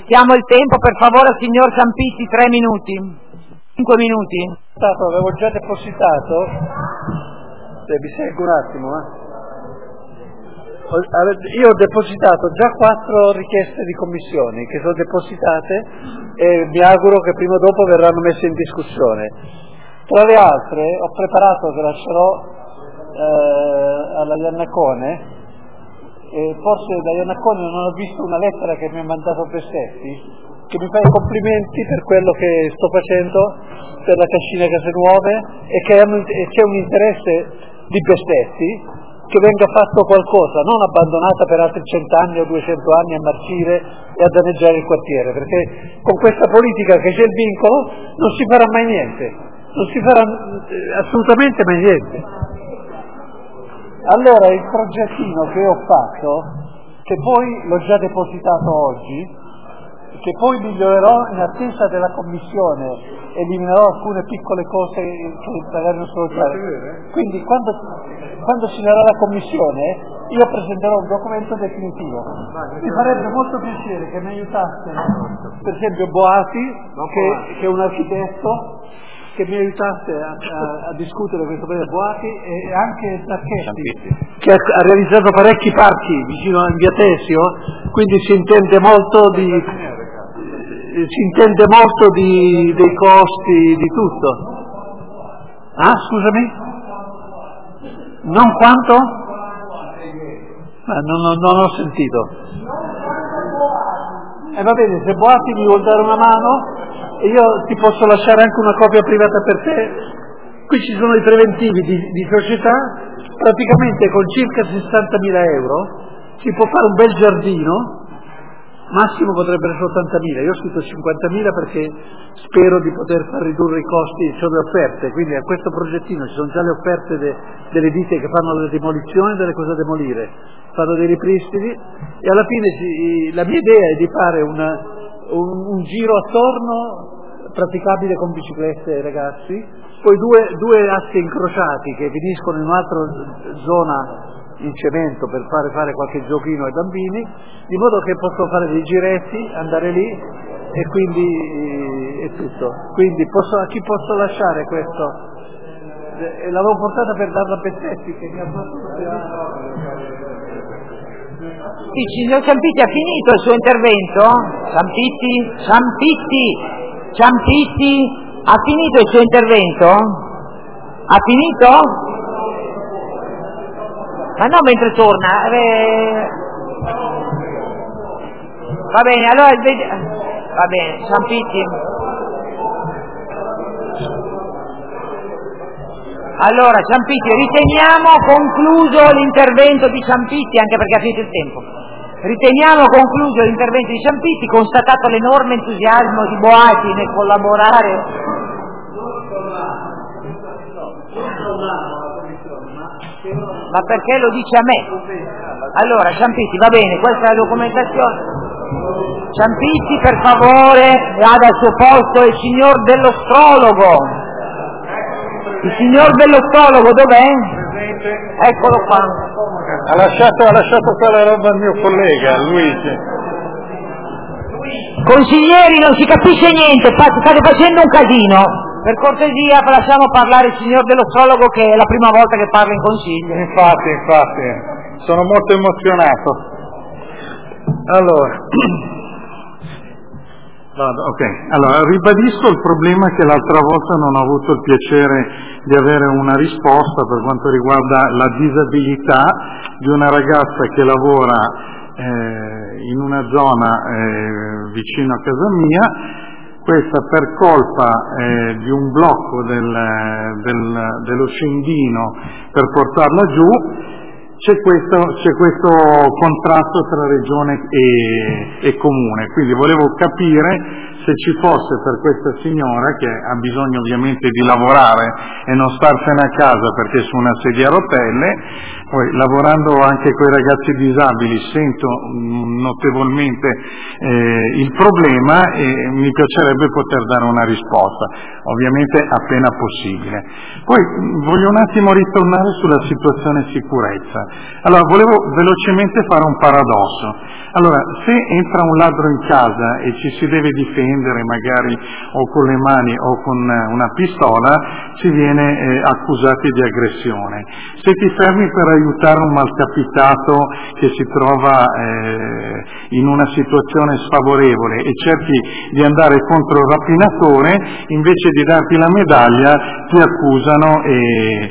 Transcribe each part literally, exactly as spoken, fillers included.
Rispettiamo il tempo, per favore, signor Ciampitti, tre minuti. Cinque minuti. Stato, avevo già depositato, se mi seguo un attimo, eh. Io ho depositato già quattro richieste di commissioni che sono depositate e mi auguro che prima o dopo verranno messe in discussione. Tra le altre ho preparato, che lascerò eh, alla Iannacone, e forse da Iannacone non ho visto una lettera che mi ha mandato Bessetti, che mi fa i complimenti per quello che sto facendo per la Cascina Case Nuove e che hanno, e c'è un interesse di Bessetti che venga fatto qualcosa, non abbandonata per altri cent'anni o duecento anni a marcire e a danneggiare il quartiere, perché con questa politica che c'è il vincolo non si farà mai niente, non si farà assolutamente mai niente. Allora il progettino che ho fatto, che poi l'ho già depositato oggi, che poi migliorerò in attesa della commissione, eliminerò alcune piccole cose che magari non sono chiare. Quindi quando, quando ci sarà la commissione io presenterò un documento definitivo. Mi farebbe molto piacere che mi aiutassero, per esempio Boati, che, che è un architetto, che mi aiutasse a, a, a discutere questo problema, Boati, e anche Zacchetti, che ha, ha realizzato parecchi parchi vicino a Via Tesio, quindi si intende molto di si intende molto di, dei costi, di tutto. Ah, scusami? Non quanto? Ah, non, non, non ho sentito. E eh, va bene, se Boati mi vuol dare una mano, io ti posso lasciare anche una copia privata per te. Qui ci sono i preventivi di, di società, praticamente con circa sessantamila euro si può fare un bel giardino. Massimo potrebbero essere ottantamila, io ho scritto cinquantamila perché spero di poter far ridurre i costi, sono le offerte, quindi a questo progettino ci sono già le offerte de, delle ditte che fanno le demolizioni, delle cose da demolire, fanno dei ripristini e alla fine ci, la mia idea è di fare una, un, un giro attorno praticabile con biciclette ai ragazzi, poi due, due assi incrociati che finiscono in un'altra zona in cemento per fare fare qualche giochino ai bambini, di modo che posso fare dei giretti, andare lì e quindi è tutto. Quindi posso, a chi posso lasciare questo? E l'avevo portata per darla a Bessetti che mi ha fatto. Sì, signor Ciampitti, ha finito il suo intervento? Ciampitti? Ciampitti? Ciampitti? Ha finito il suo intervento? Ha finito? Ma no, mentre torna. Eh... Va bene, allora va bene, Ciampitti. Allora, Ciampitti, riteniamo concluso l'intervento di Ciampitti, anche perché ha finito il tempo. Riteniamo concluso l'intervento di Ciampitti, constatato l'enorme entusiasmo di Boati nel collaborare. Ma perché lo dice a me? Allora, Ciampitti, va bene, questa è la documentazione. Ciampitti, per favore, vada al suo posto il signor dell'astrologo. Il signor dell'astrologo dov'è? Eccolo qua. Ha lasciato, ha lasciato qua la roba al mio collega, Luigi. Consiglieri, non si capisce niente, state facendo un casino. Per cortesia lasciamo parlare il signor dell'astrologo, che è la prima volta che parla in consiglio. Infatti, infatti, sono molto emozionato. Allora, vado, ok. Allora, ribadisco il problema che l'altra volta non ho avuto il piacere di avere una risposta per quanto riguarda la disabilità di una ragazza che lavora eh, in una zona eh, vicino a casa mia. Questa per colpa eh, di un blocco del, del, dello scendino per portarla giù, c'è questo, c'è questo contrasto tra regione e, e comune, quindi volevo capire se se ci fosse per questa signora, che ha bisogno ovviamente di lavorare e non starsene a casa perché è su una sedia a rotelle, poi lavorando anche con i ragazzi disabili sento mh, notevolmente eh, il problema e mi piacerebbe poter dare una risposta, ovviamente appena possibile. Poi mh, voglio un attimo ritornare sulla situazione sicurezza. Allora, volevo velocemente fare un paradosso. Allora, se entra un ladro in casa e ci si deve difendere magari o con le mani o con una pistola, si viene eh, accusati di aggressione. Se ti fermi per aiutare un malcapitato che si trova eh, in una situazione sfavorevole e cerchi di andare contro il rapinatore, invece di darti la medaglia ti accusano e,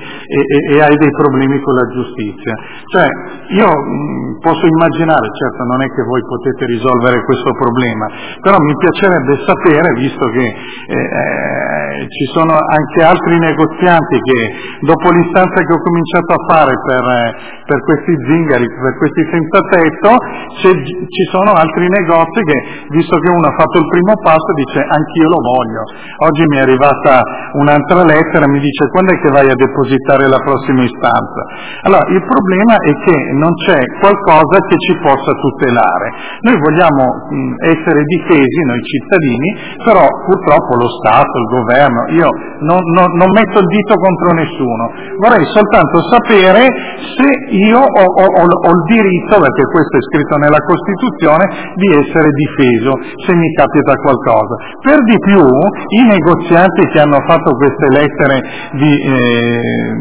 e, e hai dei problemi con la giustizia. Cioè, io mh, posso immaginare, certo non è che voi potete risolvere questo problema, però mi piacerebbe sapere, visto che eh, eh, ci sono anche altri negozianti che dopo l'istanza che ho cominciato a fare per, eh, per questi zingari, per questi senza tetto, ci sono altri negozi che, visto che uno ha fatto il primo passo, dice anch'io lo voglio. Oggi mi è arrivata un'altra lettera, mi dice quando è che vai a depositare la prossima istanza? Allora, il problema è che non c'è qualcosa che ci possa tutelare. Noi vogliamo mh, essere difesi, noi cittadini, però purtroppo lo Stato, il governo, io non, non, non metto il dito contro nessuno, vorrei soltanto sapere se io ho, ho, ho, ho il diritto, perché questo è scritto nella Costituzione, di essere difeso se mi capita qualcosa. Per di più, i negozianti che hanno fatto queste lettere di, eh,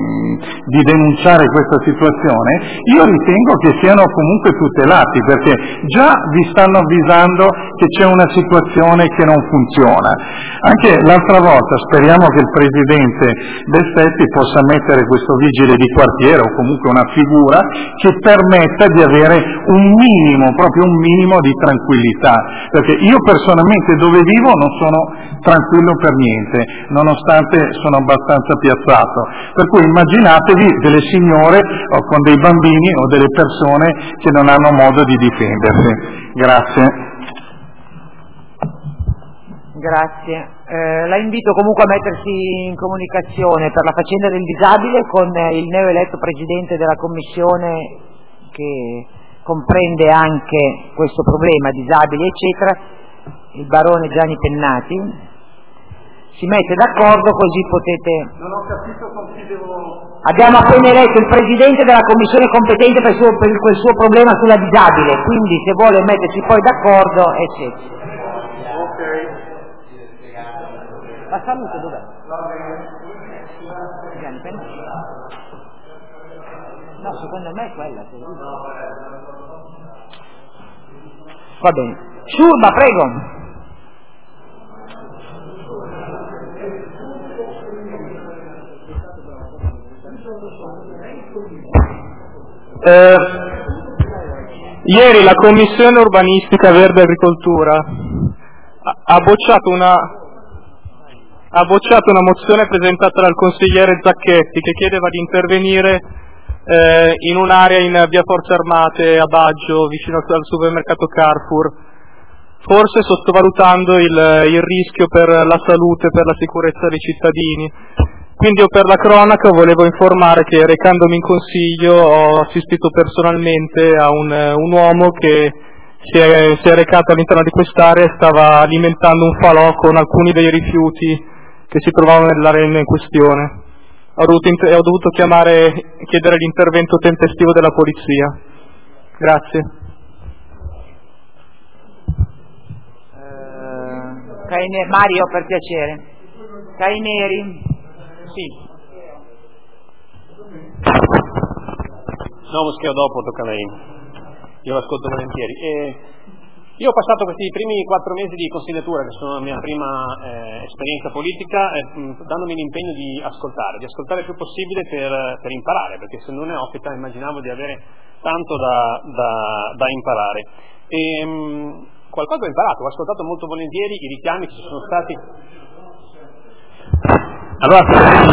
di denunciare questa situazione, io ritengo che siano comunque tutelati, perché già vi stanno avvisando che c'è una situazione che non funziona. Anche l'altra volta speriamo che il Presidente Bessetti possa mettere questo vigile di quartiere o comunque una figura che permetta di avere un minimo, proprio un minimo di tranquillità, perché io personalmente dove vivo non sono tranquillo per niente, nonostante sono abbastanza piazzato, per cui immaginatevi delle signore o con dei bambini o delle persone che non hanno modo di difendersi. Grazie. Grazie. Eh, la invito comunque a mettersi in comunicazione per la faccenda del disabile con il neoeletto Presidente della Commissione che comprende anche questo problema, disabili eccetera, il barone Gianni Pennati. Si mette d'accordo così potete... Non ho capito con chi devo... Abbiamo appena eletto il Presidente della Commissione competente per, suo, per quel suo problema sulla disabile, quindi se vuole mettersi poi d'accordo, eccetera. Ok. La salute dov'è? Gianni Pennati? No, secondo me è quella. Va bene. Ciurba, prego. Eh, ieri la Commissione Urbanistica Verde Agricoltura ha, ha bocciato una ha bocciato una mozione presentata dal consigliere Zacchetti che chiedeva di intervenire eh, in un'area in via Forze Armate a Baggio, vicino al supermercato Carrefour, forse sottovalutando il, il rischio per la salute e per la sicurezza dei cittadini. Quindi io per la cronaca volevo informare che, recandomi in consiglio, ho assistito personalmente a un, un uomo che si è, si è recato all'interno di quest'area e stava alimentando un falò con alcuni dei rifiuti che si trovavano nell'area in questione. Ho dovuto, ho dovuto chiamare, chiedere l'intervento tempestivo della polizia. Grazie. Uh, Caine, Mario, per piacere. Caineri. Sì. No, Moscheo, dopo tocca a lei. Io l'ascolto volentieri. E io ho passato questi primi quattro mesi di consigliatura, che sono la mia prima eh, esperienza politica, eh, dandomi l'impegno di ascoltare, di ascoltare il più possibile per, per imparare, perché se non neofita immaginavo di avere tanto da, da, da imparare. E, mh, qualcosa ho imparato, ho ascoltato molto volentieri i richiami che ci sono stati. Allora,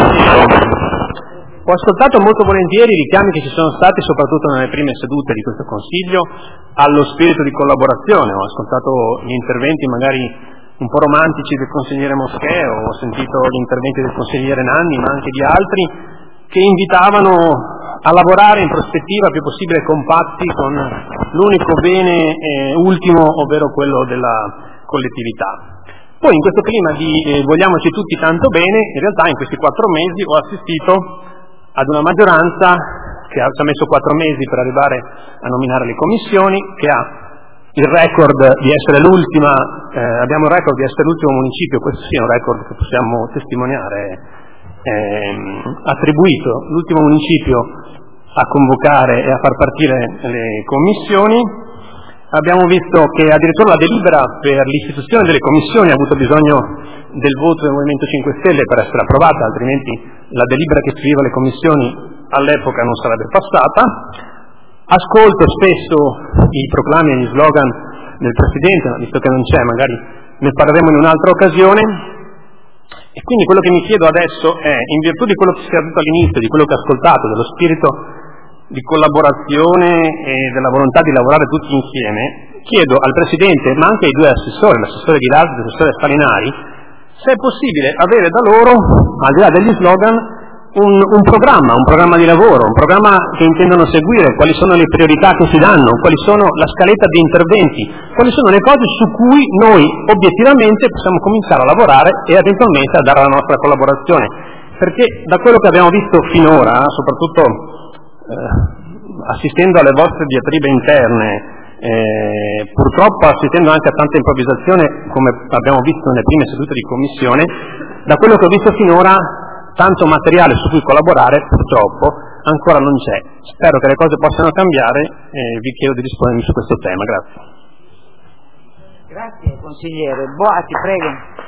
ho ascoltato molto volentieri i richiami che ci sono stati, soprattutto nelle prime sedute di questo Consiglio, allo spirito di collaborazione. Ho ascoltato gli interventi magari un po' romantici del consigliere Moschè, ho sentito gli interventi del consigliere Nanni, ma anche di altri, che invitavano a lavorare in prospettiva più possibile compatti con l'unico bene eh, ultimo, ovvero quello della collettività. Poi in questo clima di eh, vogliamoci tutti tanto bene, in realtà in questi quattro mesi ho assistito ad una maggioranza che ha, ci ha messo quattro mesi per arrivare a nominare le commissioni, che ha il record di essere l'ultima, eh, abbiamo il record di essere l'ultimo municipio, questo sì è un record che possiamo testimoniare, eh, attribuito l'ultimo municipio a convocare e a far partire le commissioni. Abbiamo visto che addirittura la delibera per l'istituzione delle commissioni ha avuto bisogno del voto del Movimento cinque Stelle per essere approvata, altrimenti la delibera che istituiva le commissioni all'epoca non sarebbe passata. Ascolto spesso i proclami e gli slogan del Presidente, ma visto che non c'è magari ne parleremo in un'altra occasione, e quindi quello che mi chiedo adesso è, in virtù di quello che si è detto all'inizio, di quello che ho ascoltato, dello spirito di collaborazione e della volontà di lavorare tutti insieme, chiedo al Presidente, ma anche ai due assessori, l'assessore Ghilardi e l'assessore Farinari, se è possibile avere da loro, al di là degli slogan, Un, un programma, un programma di lavoro, un programma che intendono seguire, quali sono le priorità che si danno, quali sono la scaletta di interventi, quali sono le cose su cui noi obiettivamente possiamo cominciare a lavorare e eventualmente a dare la nostra collaborazione. Perché da quello che abbiamo visto finora, soprattutto eh, assistendo alle vostre diatribe interne, eh, purtroppo assistendo anche a tanta improvvisazione come abbiamo visto nelle prime sedute di commissione, da quello che ho visto finora tanto materiale su cui collaborare purtroppo ancora non c'è. Spero che le cose possano cambiare e vi chiedo di rispondermi su questo tema. Grazie. Grazie consigliere. Boati, prego.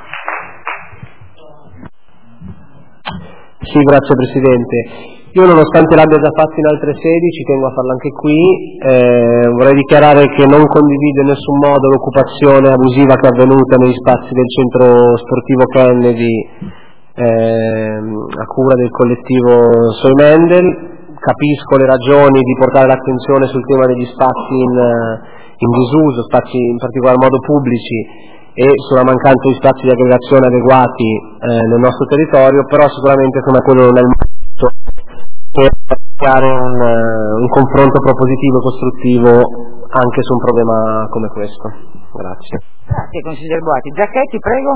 Sì, grazie Presidente. Io, nonostante l'abbia già fatto in altre sedi, ci tengo a farlo anche qui. Eh, vorrei dichiarare che non condivido in nessun modo l'occupazione abusiva che è avvenuta negli spazi del centro sportivo Kennedy Eh, a cura del collettivo Soy Mendel. Capisco le ragioni di portare l'attenzione sul tema degli spazi in, in disuso, spazi in particolar modo pubblici, e sulla mancanza di spazi di aggregazione adeguati eh, nel nostro territorio, però sicuramente insomma, quello non è il momento per fare un, un confronto propositivo e costruttivo anche su un problema come questo. Grazie. Grazie consigliere Boati. Giacchetti, prego.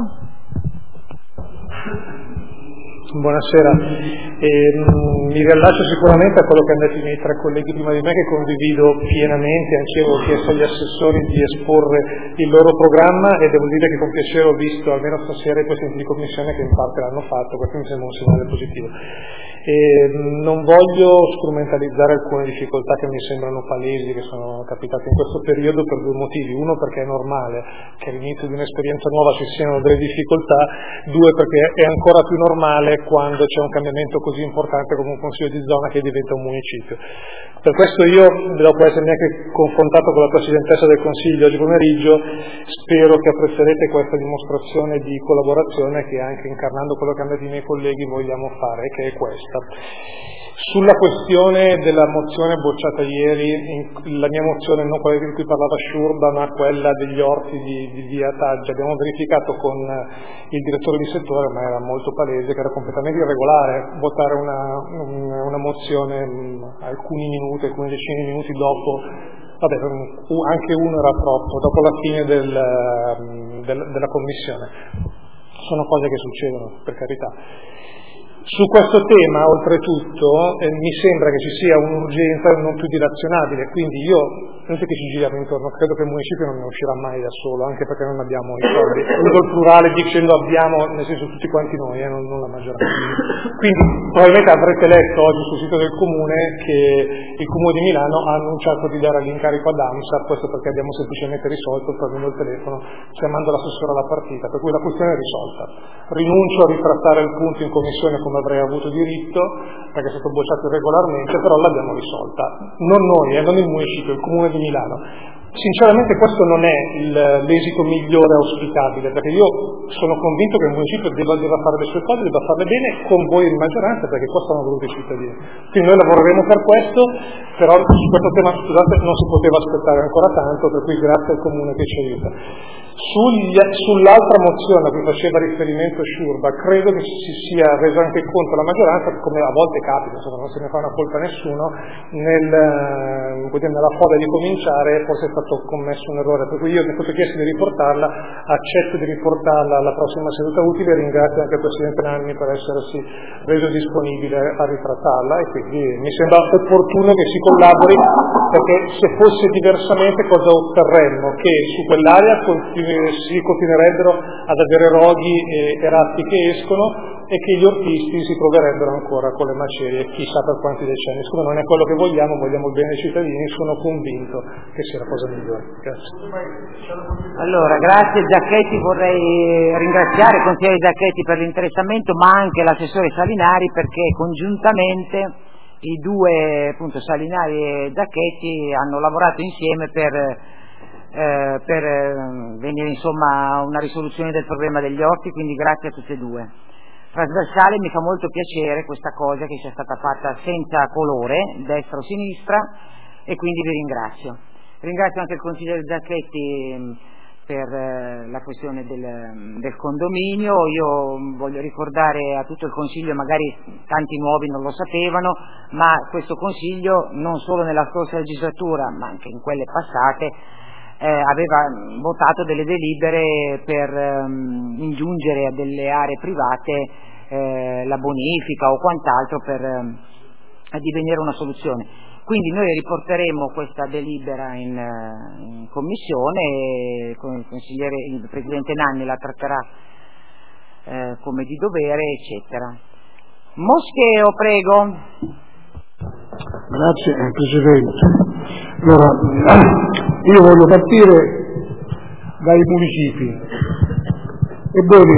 Buonasera, e, mh, mi riallaccio sicuramente a quello che hanno detto i miei tre colleghi prima di me, che condivido pienamente. Anche io ho chiesto agli assessori di esporre il loro programma e devo dire che con piacere ho visto almeno stasera i presidenti di commissione che in parte l'hanno fatto, questo mi sembra un segnale positivo. E, mh, non voglio strumentalizzare alcune difficoltà che mi sembrano palesi, che sono capitate in questo periodo, per due motivi: uno, perché è normale che all'inizio di un'esperienza nuova ci siano delle difficoltà; due, perché è ancora più normale quando c'è un cambiamento così importante come un consiglio di zona che diventa un municipio. Per questo io, dopo essermi anche confrontato con la Presidentessa del Consiglio oggi pomeriggio, spero che apprezzerete questa dimostrazione di collaborazione che, anche incarnando quello che hanno detto i miei colleghi, vogliamo fare, che è questa. Sulla questione della mozione bocciata ieri, la mia mozione, non quella di cui parlava Sciurba, ma quella degli orti di, di via Taggia, abbiamo verificato con il direttore di settore, ma era molto palese, che era completamente irregolare votare una, una, una mozione mh, alcuni minuti, alcune decine di minuti dopo, vabbè, anche uno era troppo, dopo la fine del, del, della commissione. Sono cose che succedono, per carità. Su questo tema, oltretutto, eh, mi sembra che ci sia un'urgenza non più dilazionabile, quindi io, non so che ci giriamo intorno, credo che il municipio non ne uscirà mai da solo, anche perché non abbiamo i soldi. Uso il plurale dicendo abbiamo, nel senso tutti quanti noi, eh, non, non la maggioranza. Quindi probabilmente avrete letto oggi sul sito del Comune che il Comune di Milano ha annunciato di dare l'incarico ad AMSA, questo perché abbiamo semplicemente risolto, prendendo il telefono, chiamando l'assessore alla partita, per cui la questione è risolta. Rinuncio a ritrattare il punto in commissione come avrei avuto diritto, perché è stato bocciato irregolarmente, però l'abbiamo risolta. Non noi, eh, non il municipio, il Comune di Milano. Sinceramente questo non è il, l'esito migliore auspicabile, perché io sono convinto che il municipio debba, debba fare le sue cose, debba farle bene con voi in maggioranza, perché questo hanno voluto i cittadini. Quindi noi lavoreremo per questo, però su questo tema, scusate, non si poteva aspettare ancora tanto, per cui grazie al Comune che ci aiuta. Sugli, sull'altra mozione a cui faceva riferimento Sciurba, credo che si sia reso anche conto la maggioranza, come a volte capita, insomma, non se ne fa una colpa a nessuno, nel, nella foda di cominciare forse è stato commesso un errore, per cui io mi sono chiesto di riportarla, accetto di riportarla alla prossima seduta utile e ringrazio anche il Presidente Nanni per essersi reso disponibile a ritrattarla, e quindi mi sembra opportuno che si collabori, perché se fosse diversamente cosa otterremmo? Che su quell'area continu- si continuerebbero ad avere roghi e, e ratti che escono e che gli ortisti si troverebbero ancora con le macerie chissà per quanti decenni. Insomma, non è quello che vogliamo, vogliamo il bene dei cittadini, sono convinto che sia la cosa migliore. Grazie. Allora, grazie Giacchetti, vorrei ringraziare il consigliere Giacchetti per l'interessamento, ma anche l'assessore Salinari, perché congiuntamente i due, appunto, Salinari e Giacchetti, hanno lavorato insieme per Eh, per eh, venire insomma a una risoluzione del problema degli orti, quindi grazie a tutte e due. Trasversale, mi fa molto piacere questa cosa che sia stata fatta senza colore, destra o sinistra, e quindi vi ringrazio. Ringrazio anche il consigliere Giacchetti per eh, la questione del, del condominio. Io voglio ricordare a tutto il Consiglio, magari tanti nuovi non lo sapevano, ma questo Consiglio non solo nella scorsa legislatura ma anche in quelle passate Eh, aveva votato delle delibere per ehm, ingiungere a delle aree private eh, la bonifica o quant'altro per ehm, addivenire una soluzione. Quindi noi riporteremo questa delibera in, in commissione e con il consigliere, il Presidente Nanni la tratterà eh, come di dovere, eccetera. Moscheo, prego. Grazie Presidente. Allora, io voglio partire dai municipi. Ebbene,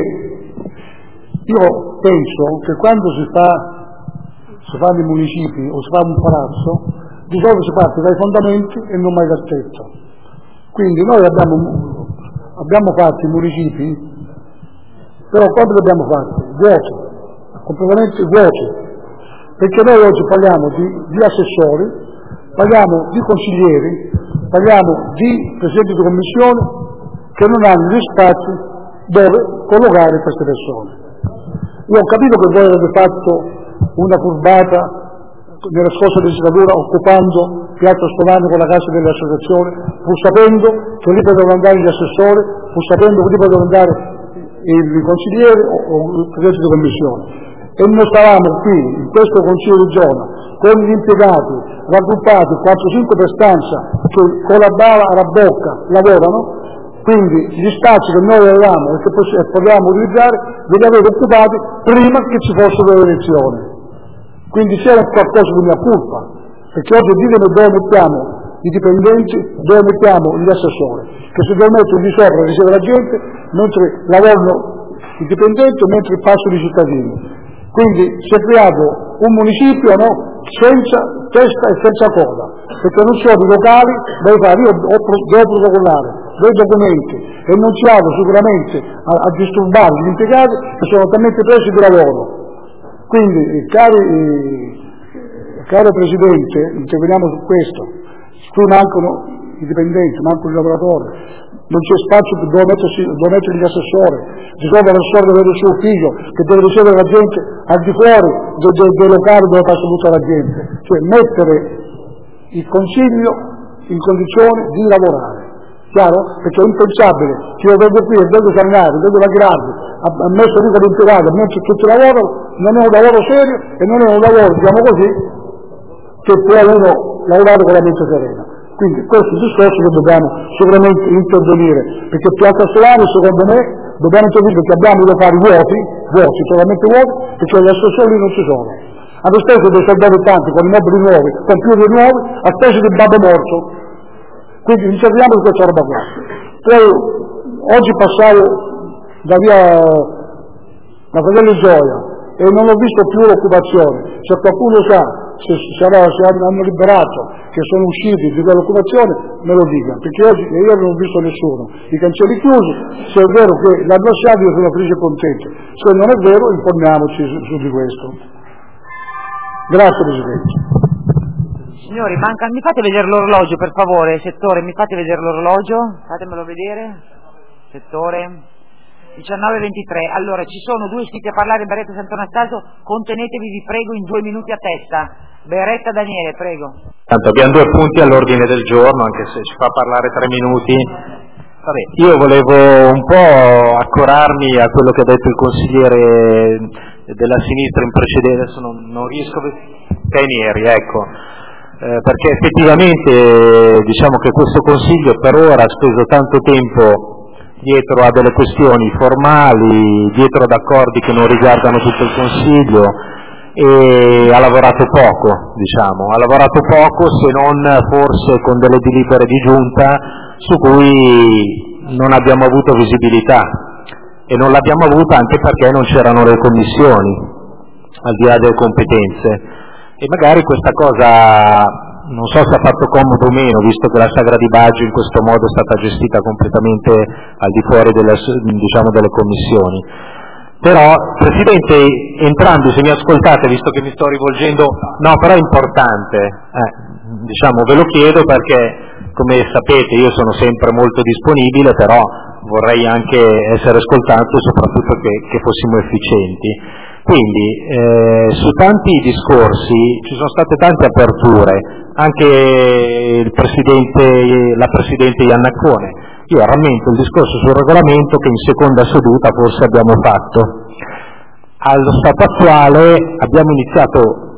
io penso che quando si fa si fanno i municipi o si fa un palazzo, di solito si parte dai fondamenti e non mai dal tetto. Quindi noi abbiamo, abbiamo fatto i municipi, però quando li abbiamo fatti? Vuoti, completamente vuoti. Perché noi oggi parliamo di, di assessori, parliamo di consiglieri, parliamo di presidenti di commissione che non hanno gli spazi dove collocare queste persone. Io ho capito che voi avete fatto una furbata nella scorsa legislatura occupando Piazza Stovani con la Cassa delle Associazioni, pur sapendo che lì potevano andare gli assessori, pur sapendo che lì potevano andare i consiglieri o, o i presidenti di commissione. E noi stavamo qui, in questo Consiglio di zona, con gli impiegati raggruppati quattro cinque per stanza che con la bava alla bocca lavorano, quindi gli spazi che noi avevamo e che potevamo utilizzare ve li avete occupati prima che ci fossero le elezioni. Quindi c'era qualcosa di mia colpa, perché oggi ditemi dove mettiamo i dipendenti, dove mettiamo gli assessori, che si devono mettere di sopra riceve la gente mentre lavorano i dipendenti mentre passano i cittadini. Quindi si è creato un municipio, no, senza testa e senza coda, perché non sono i locali dove fare, io devo protocollare dei documenti e non ci vado sicuramente a, a disturbare gli impiegati che sono talmente presi di lavoro. Quindi, cari, caro Presidente, interveniamo su questo, qui mancano i dipendenti, mancano i lavoratori, non c'è spazio dove mettersi, dove mettere gli assessori, di solito l'assessore deve avere il suo figlio che deve ricevere la gente al di fuori dei, dei, dei locali dove passa tutta la gente, cioè mettere il Consiglio in condizione di lavorare, chiaro? Perché è impensabile che io vengo qui e vengo Salinari, vengo Lagrardi, ha messo lì per impiegato, mentre tutti lavorano, non è un lavoro serio e non è un lavoro, diciamo così, che può uno lavorare con la mente serena. Quindi questo è il discorso che dobbiamo sicuramente intervenire, perché Piazza Solari secondo me dobbiamo intervenire perché abbiamo i locali vuoti, vuoti, totalmente vuoti, perché gli assessori non ci sono. Hanno speso dei soldati tanti con i mobili nuovi, computer nuovi, a spese di babbo morto. Quindi interveniamo su questa roba qua. Poi oggi passavo da via la Fratelli Gioia e non ho visto più l'occupazione. Se qualcuno sa se, se, se hanno liberato, che sono usciti di quell'occupazione, me lo dica, perché oggi io non ho visto nessuno, i cancelli chiusi, se è vero che l'hanno lasciato io sono felice e contento, se non è vero informiamoci su, su di questo. Grazie Presidente. Signori, manca, mi fate vedere l'orologio per favore, settore, mi fate vedere l'orologio, fatemelo vedere, settore, diciannove e ventitré, allora ci sono due iscritti a parlare, Beretta e Sant'Anastasio, contenetevi vi prego in due minuti a testa, Beretta Daniele, prego. Tanto abbiamo due punti all'ordine del giorno, anche se ci fa parlare tre minuti. Vabbè, io volevo un po' accorarmi a quello che ha detto il consigliere della sinistra in precedenza, adesso non, non riesco a vedere, Cainieri, ecco. Eh, perché effettivamente diciamo che questo Consiglio per ora ha speso tanto tempo dietro a delle questioni formali, dietro ad accordi che non riguardano tutto il Consiglio e ha lavorato poco, diciamo, ha lavorato poco se non forse con delle delibere di giunta su cui non abbiamo avuto visibilità e non l'abbiamo avuta anche perché non c'erano le commissioni al di là delle competenze. E magari questa cosa non so se ha fatto comodo o meno, visto che la Sagra di Baggio in questo modo è stata gestita completamente al di fuori delle, diciamo, delle commissioni. Però, Presidente, entrambi, se mi ascoltate, visto che mi sto rivolgendo, no, però è importante, eh, diciamo, ve lo chiedo perché, come sapete, io sono sempre molto disponibile, però vorrei anche essere ascoltato e soprattutto che, che fossimo efficienti. Quindi eh, su tanti discorsi ci sono state tante aperture, anche il presidente, la Presidente Iannaccone. Io rammento il discorso sul regolamento che in seconda seduta forse abbiamo fatto. Allo stato attuale abbiamo iniziato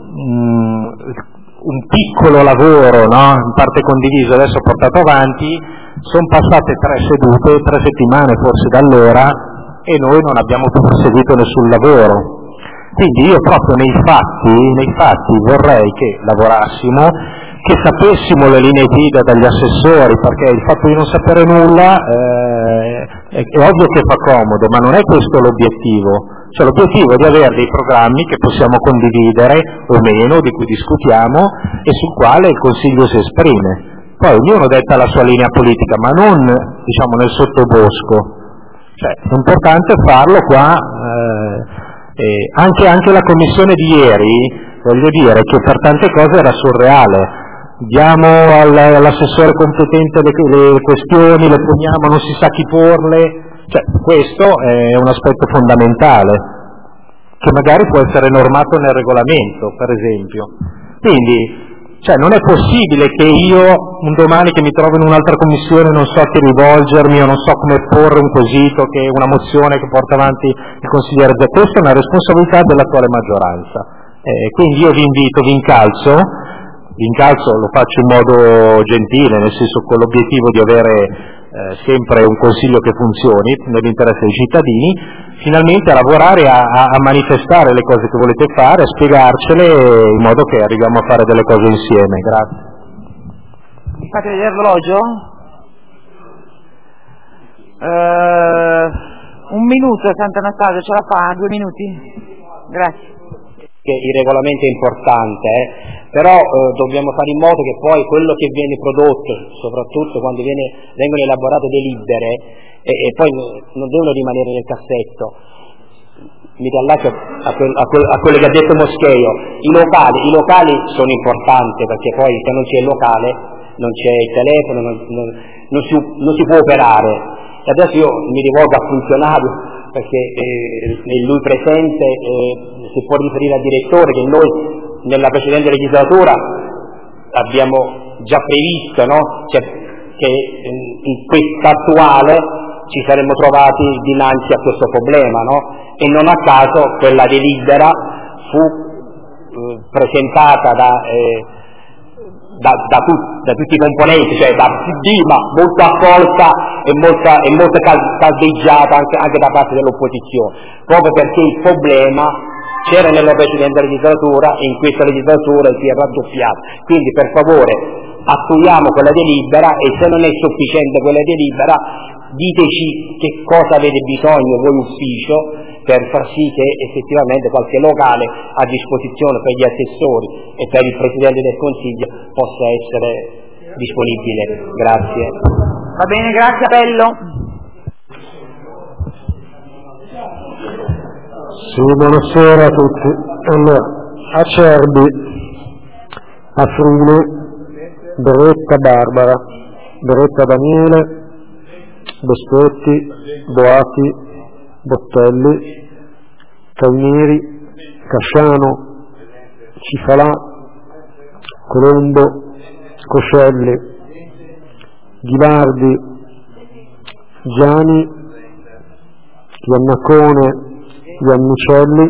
mh, un piccolo lavoro, no? In parte condiviso, adesso portato avanti, sono passate tre sedute, tre settimane forse da allora e noi non abbiamo più proseguito nessun lavoro. Quindi io proprio nei fatti, nei fatti vorrei che lavorassimo, che sapessimo le linee guida dagli assessori, perché il fatto di non sapere nulla eh, è, è ovvio che fa comodo, ma non è questo l'obiettivo. Cioè l'obiettivo è di avere dei programmi che possiamo condividere o meno, di cui discutiamo e sul quale il Consiglio si esprime. Poi ognuno detta la sua linea politica, ma non diciamo nel sottobosco. Cioè è importante farlo qua. Eh, Eh, anche, anche la commissione di ieri, voglio dire che per tante cose era surreale, diamo all, all'assessore competente le, le questioni, le poniamo, non si sa chi porle, cioè questo è un aspetto fondamentale, che magari può essere normato nel regolamento, per esempio. Quindi, cioè non è possibile che io un domani che mi trovo in un'altra commissione non so a chi rivolgermi o non so come porre un quesito, che è una mozione che porta avanti il consigliere Zecca. Questa è una responsabilità dell'attuale maggioranza. Eh, quindi io vi invito, vi incalzo, vi incalzo, lo faccio in modo gentile, nel senso con l'obiettivo di avere eh, sempre un consiglio che funzioni nell'interesse dei cittadini, finalmente a lavorare, a, a manifestare le cose che volete fare, a spiegarcele in modo che arriviamo a fare delle cose insieme. Grazie. Mi fate vedere l'orologio? Uh, un minuto, Sant'Anastasio, ce la fa? Due minuti? Grazie. Il regolamento è importante, eh? però eh, dobbiamo fare in modo che poi quello che viene prodotto, soprattutto quando viene, vengono elaborate delibere, e, e poi non devono rimanere nel cassetto. Mi riallaccio a, quel, a, quel, a quello che ha detto Moscheio. I locali, i locali sono importanti perché poi se non c'è il locale non c'è il telefono, non, non, non, si, non si può operare. E adesso io mi rivolgo al funzionario perché eh, è lui presente, eh, si può riferire al direttore che noi nella precedente legislatura abbiamo già previsto, no? Cioè, che in questa attuale ci saremmo trovati dinanzi a questo problema, no? E non a caso quella delibera fu eh, presentata da, eh, da, da, tu, da tutti i componenti, cioè da P D, ma molto accolta e molta, e molto caldeggiata anche, anche da parte dell'opposizione, proprio perché il problema c'era nella precedente legislatura e in questa legislatura si è raddoppiato. Quindi per favore attuiamo quella delibera e se non è sufficiente quella delibera diteci che cosa avete bisogno voi ufficio per far sì che effettivamente qualche locale a disposizione per gli assessori e per il Presidente del Consiglio possa essere disponibile. Grazie. Va bene, grazie Bello. Sì, buonasera a tutti. Allora, Acerbi, Afrine, Beretta Barbara, Beretta Daniele, Bospetti, Boati, Bottelli, Cainieri, Casciano, Cifalà, Colombo, Coscelli, Ghilardi, Giani, Iannacone, Iannucelli,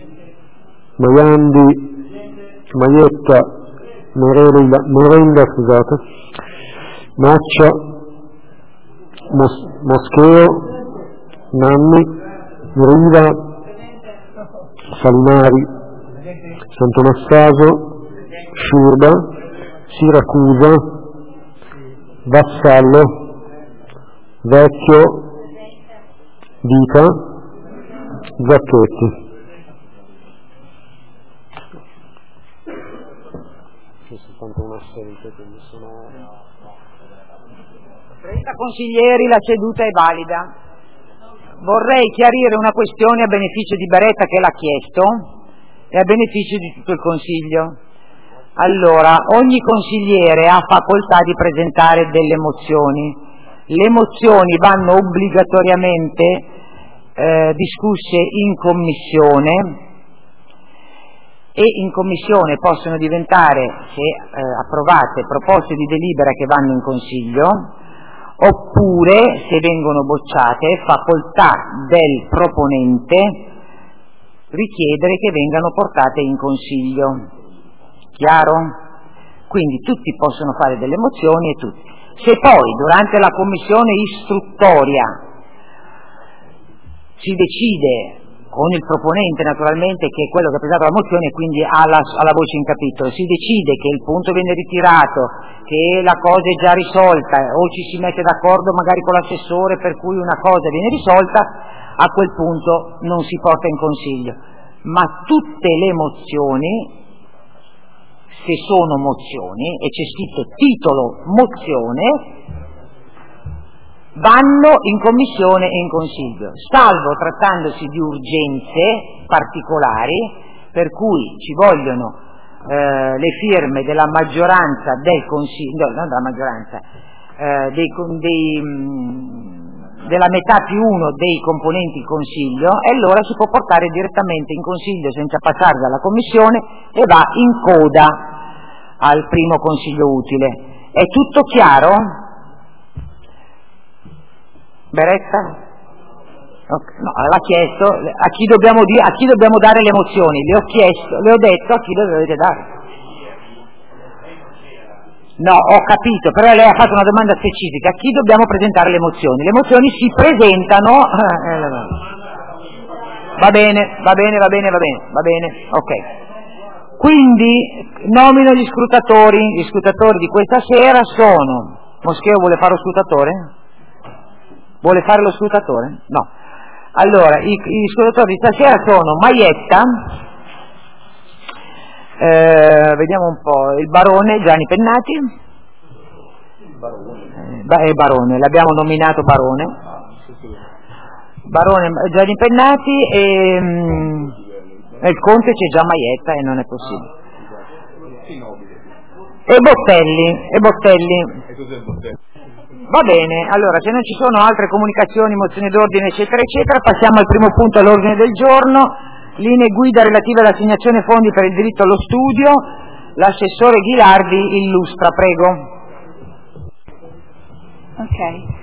Maiandi, Maietta, Morenda, Morenda scusate, Maccia, Mos, Moscheo, Nanni, Riva, Salinari, Sant'Anastaso, Sciurba, Siracusa, Vassallo, Vecchio, Vita, Zacchetti. trenta consiglieri, la seduta è valida. Vorrei chiarire una questione a beneficio di Beretta che l'ha chiesto e a beneficio di tutto il Consiglio. Allora, ogni consigliere ha facoltà di presentare delle mozioni. Le mozioni vanno obbligatoriamente eh, discusse in commissione e in commissione possono diventare, se eh, approvate, proposte di delibera che vanno in Consiglio, oppure, se vengono bocciate, facoltà del proponente richiedere che vengano portate in Consiglio. Chiaro? Quindi tutti possono fare delle mozioni e tutti. Se poi durante la commissione istruttoria si decide, con il proponente naturalmente, che è quello che ha presentato la mozione e quindi ha la, ha la voce in capitolo, si decide che il punto viene ritirato, che la cosa è già risolta o ci si mette d'accordo magari con l'assessore per cui una cosa viene risolta, a quel punto non si porta in Consiglio. Ma tutte le mozioni, se sono mozioni e c'è scritto titolo mozione, vanno in commissione e in Consiglio, salvo trattandosi di urgenze particolari per cui ci vogliono eh, le firme della maggioranza del Consiglio, no, non della maggioranza, eh, dei, dei, mh, della metà più uno dei componenti il Consiglio, e allora si può portare direttamente in Consiglio senza passare dalla Commissione e va in coda al primo Consiglio utile. È tutto chiaro? Beretta? Okay. No, l'ha chiesto, a chi, dobbiamo dire, a chi dobbiamo dare le mozioni? Le ho chiesto, le ho detto a chi le dovete dare. No, ho capito, però lei ha fatto una domanda specifica, a chi dobbiamo presentare le mozioni? Le mozioni si presentano, va bene, va bene, va bene, va bene, va bene, ok. Quindi nomino gli scrutatori, gli scrutatori di questa sera sono, Moscheo vuole fare lo scrutatore? Vuole fare lo scrutatore? No. Allora, i, i scrutatori di stasera sono Maietta, eh, vediamo un po', il Barone, Gianni Pennati, Barone, eh, Barone l'abbiamo nominato Barone, Barone Gianni Pennati e mh, nel Conte c'è già Maietta e non è possibile. E Bottelli, e Bottelli. Va bene, allora se non ci sono altre comunicazioni, mozioni d'ordine eccetera eccetera, passiamo al primo punto all'ordine del giorno, linee guida relative all'assegnazione fondi per il diritto allo studio. L'assessore Ghilardi illustra, prego. Ok,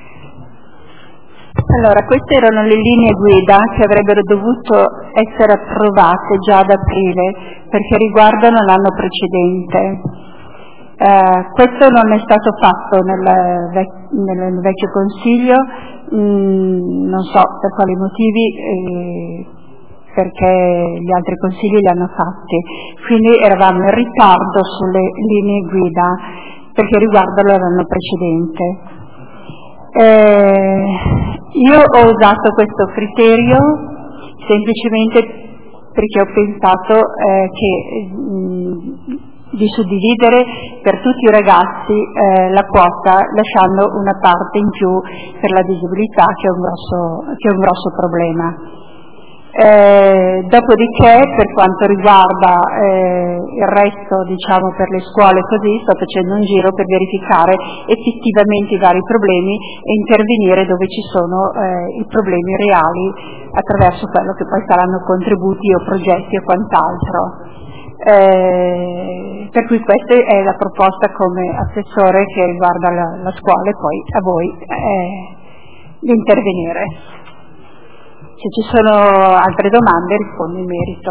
allora queste erano le linee guida che avrebbero dovuto essere approvate già ad aprile perché riguardano l'anno precedente. Uh, questo non è stato fatto nel, vec- nel vecchio Consiglio, mm, non so per quali motivi, eh, perché gli altri consigli li hanno fatti, quindi eravamo in ritardo sulle linee guida perché riguardano l'anno precedente. Eh, io ho usato questo criterio semplicemente perché ho pensato eh, che mh, di suddividere per tutti i ragazzi eh, la quota lasciando una parte in più per la disabilità, che è un grosso, che è un grosso problema. Eh, dopodiché, per quanto riguarda eh, il resto, diciamo, per le scuole così, sto facendo un giro per verificare effettivamente i vari problemi e intervenire dove ci sono eh, i problemi reali attraverso quello che poi saranno contributi o progetti o quant'altro. Eh, per cui questa è la proposta come assessore che riguarda la, la scuola, e poi a voi eh, di intervenire. Se ci sono altre domande rispondo in merito.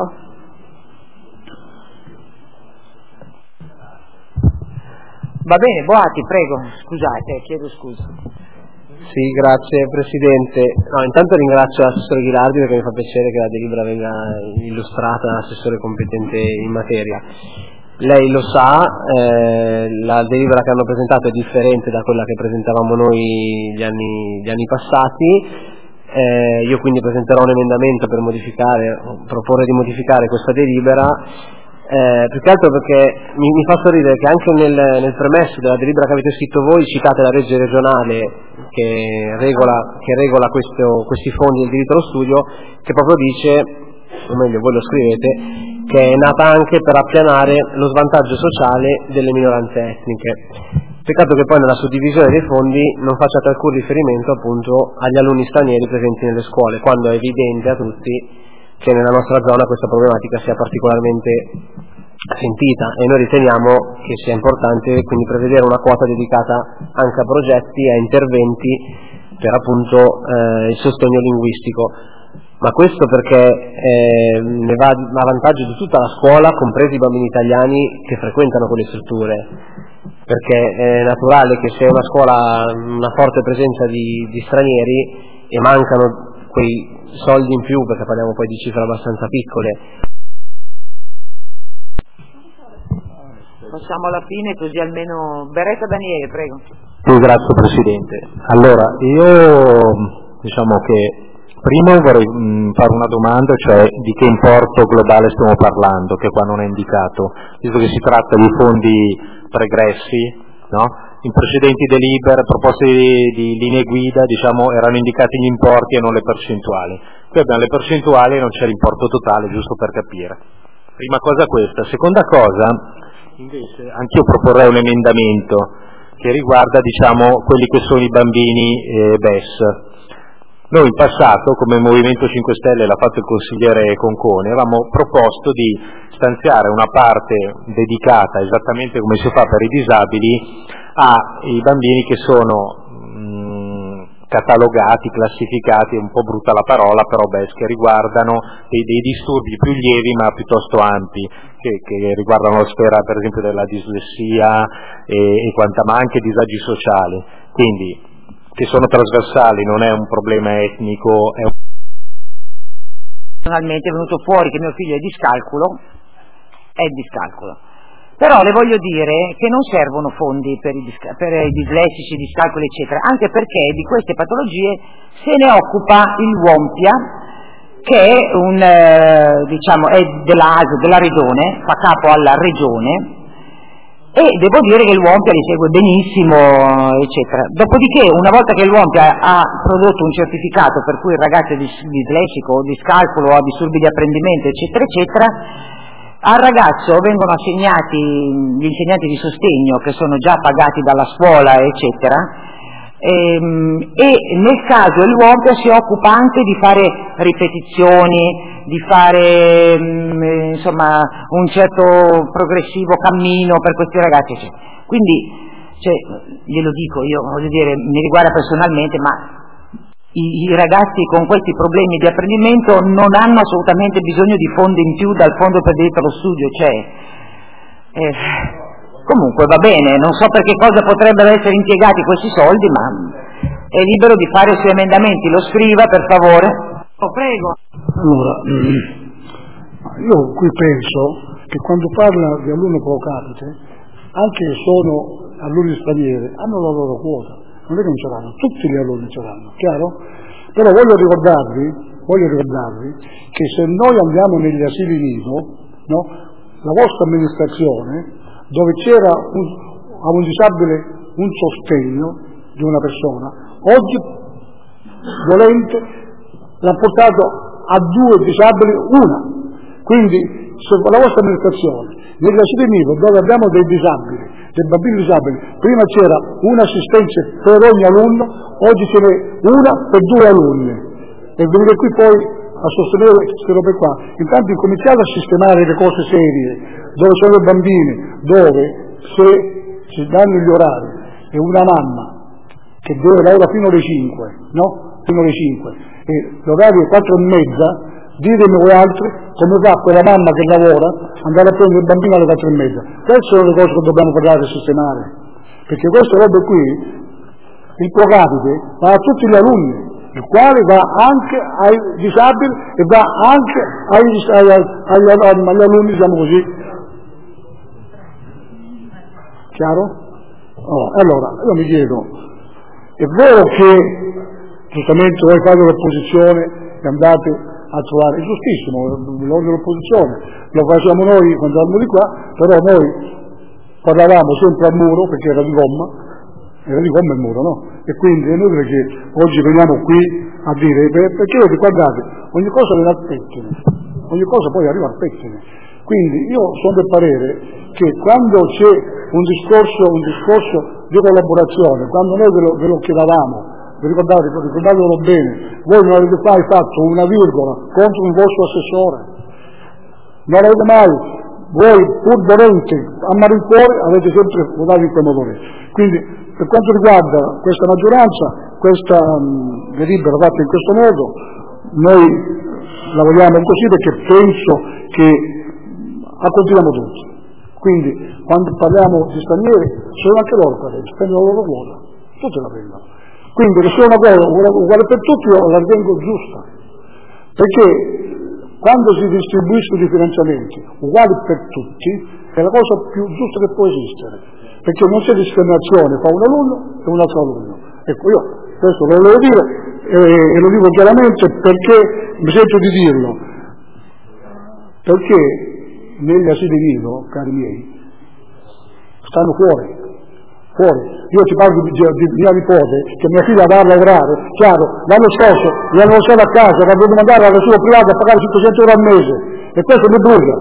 Va bene, Boati, prego, scusate, chiedo scusa. Sì, grazie Presidente. No, intanto ringrazio l'assessore Ghilardi perché mi fa piacere che la delibera venga illustrata dall'assessore competente in materia. Lei lo sa, eh, la delibera che hanno presentato è differente da quella che presentavamo noi gli anni, gli anni passati. Eh, io quindi presenterò un emendamento per modificare, proporre di modificare questa delibera, eh, più che altro perché mi, mi fa sorridere che anche nel, nel premesso della delibera che avete scritto voi citate la legge regionale che regola, che regola questo, questi fondi del diritto allo studio, che proprio dice, o meglio voi lo scrivete, che è nata anche per appianare lo svantaggio sociale delle minoranze etniche. Peccato che poi nella suddivisione dei fondi non facciate alcun riferimento appunto agli alunni stranieri presenti nelle scuole, quando è evidente a tutti che nella nostra zona questa problematica sia particolarmente sentita, e noi riteniamo che sia importante quindi prevedere una quota dedicata anche a progetti e a interventi per appunto eh, il sostegno linguistico. Ma questo perché eh, ne va a vantaggio di tutta la scuola, compresi i bambini italiani che frequentano quelle strutture, perché è naturale che se una scuola ha una forte presenza di, di stranieri e mancano quei soldi in più, perché parliamo poi di cifre abbastanza piccole. Passiamo alla fine così almeno... Beretta Daniele, prego. Sì, grazie Presidente. Allora, io diciamo che prima vorrei mh, fare una domanda, cioè di che importo globale stiamo parlando, che qua non è indicato, visto che si tratta di fondi pregressi, no? In precedenti delibere, proposte di, di linee guida, diciamo, erano indicati gli importi e non le percentuali. Qui abbiamo le percentuali e non c'è l'importo totale, giusto per capire. Prima cosa questa. Seconda cosa, invece, anch'io proporrei un emendamento che riguarda, diciamo, quelli che sono i bambini eh, B E S. Noi in passato, come Movimento cinque Stelle, l'ha fatto il consigliere Concone, avevamo proposto di stanziare una parte dedicata, esattamente come si fa per i disabili, ai bambini che sono mh, catalogati, classificati, è un po' brutta la parola, però beh, che riguardano dei, dei disturbi più lievi ma piuttosto ampi, che, che riguardano la sfera per esempio della dislessia e, e quanta, ma anche disagi sociali. Quindi che sono trasversali, non è un problema etnico. È un... Personalmente è venuto fuori che mio figlio è discalculo, è discalculo, però le voglio dire che non servono fondi per i, disca- per i dislessici, i discalcoli eccetera, anche perché di queste patologie se ne occupa il WOMPIA, che è, un, eh, diciamo, è dell'A S, della regione, fa capo alla regione, e devo dire che il WOMPIA li segue benissimo, eccetera. Dopodiché, una volta che il WOMPIA ha prodotto un certificato per cui il ragazzo è dis- dislessico o discalculo o ha disturbi di apprendimento, eccetera, eccetera, al ragazzo vengono assegnati gli insegnanti di sostegno che sono già pagati dalla scuola, eccetera, e, e nel caso il WOMPIA si occupa anche di fare ripetizioni, di fare mh, insomma un certo progressivo cammino per questi ragazzi, eccetera. Quindi cioè, glielo dico io, voglio dire, mi riguarda personalmente, ma i, i ragazzi con questi problemi di apprendimento non hanno assolutamente bisogno di fondi in più dal fondo per diritto allo studio, cioè eh, comunque va bene, non so per che cosa potrebbero essere impiegati questi soldi, ma è libero di fare i suoi emendamenti, lo scriva per favore. Oh, prego. Allora, io qui penso che quando parla di alunni pro capite, anche se sono alunni stranieri, hanno la loro quota, non è che non ce l'hanno, tutti gli alunni ce l'hanno, chiaro? Però voglio ricordarvi voglio ricordarvi che se noi andiamo negli asili nido, no, la vostra amministrazione, dove c'era un, a un disabile un sostegno di una persona, oggi volente l'ha portato a due disabili una. Quindi se la vostra amministrazione negli asili nido dove abbiamo dei disabili, dei bambini disabili, prima c'era un'assistenza per ogni alunno, oggi ce n'è una per due alunni, e venire qui poi a sostenere queste robe qua. Intanto incominciate a sistemare le cose serie, dove sono i bambini, dove se si danno gli orari e una mamma che deve lavorare fino alle cinque, no? Fino alle cinque, e l'orario è quattro e mezza, ditemi voi altri come fa quella mamma che lavora andare a prendere il bambino alle quattro e mezza. Queste sono le cose che dobbiamo parlare e sistemare, perché queste robe qui, il pro capite va a tutti gli alunni, il quale va anche ai disabili e va anche agli, agli, agli, agli alunni, diciamo così. Chiaro? Oh, allora, io mi chiedo, è vero che giustamente voi fate l'opposizione e andate a trovare, è giustissimo, l'ordine dell'opposizione, lo facciamo noi quando eravamo di qua, però noi parlavamo sempre al muro perché era di gomma, era di gomma il muro, no? E quindi è inutile che oggi veniamo qui a dire, perché guardate, ogni cosa viene al pettine, ogni cosa poi arriva al pettine. Quindi io sono del parere che quando c'è un discorso, un discorso di collaborazione, quando noi ve lo, ve lo chiedavamo, vi ricordate, ricordatelo bene, voi non avete mai fatto una virgola contro il vostro assessore, non avete mai, voi pur volente a malincuore avete sempre votato in quel modo. Quindi per quanto riguarda questa maggioranza, questa mh, delibera fatta in questo modo, noi la vogliamo così perché penso che accontentiamo tutti. Quindi quando parliamo di stranieri sono anche loro qua dentro, prendono la loro quota, tutti la prendono. Quindi che sia una cosa uguale per tutti io la ritengo giusta, perché quando si distribuiscono i finanziamenti uguali per tutti è la cosa più giusta che può esistere, perché non c'è discriminazione fra un alunno e un altro alunno. Ecco, io questo lo volevo dire e, e lo dico chiaramente perché mi sento di dirlo, perché negli asili nido, cari miei, stanno fuori, fuori. Io ti parlo di, di, di mia nipote, che mia figlia va a lavorare, chiaro, l'anno scorso gli hanno lasciato a casa, che aveva mandato all'asilo privato a pagare cinquecento euro al mese, e questo mi brucia.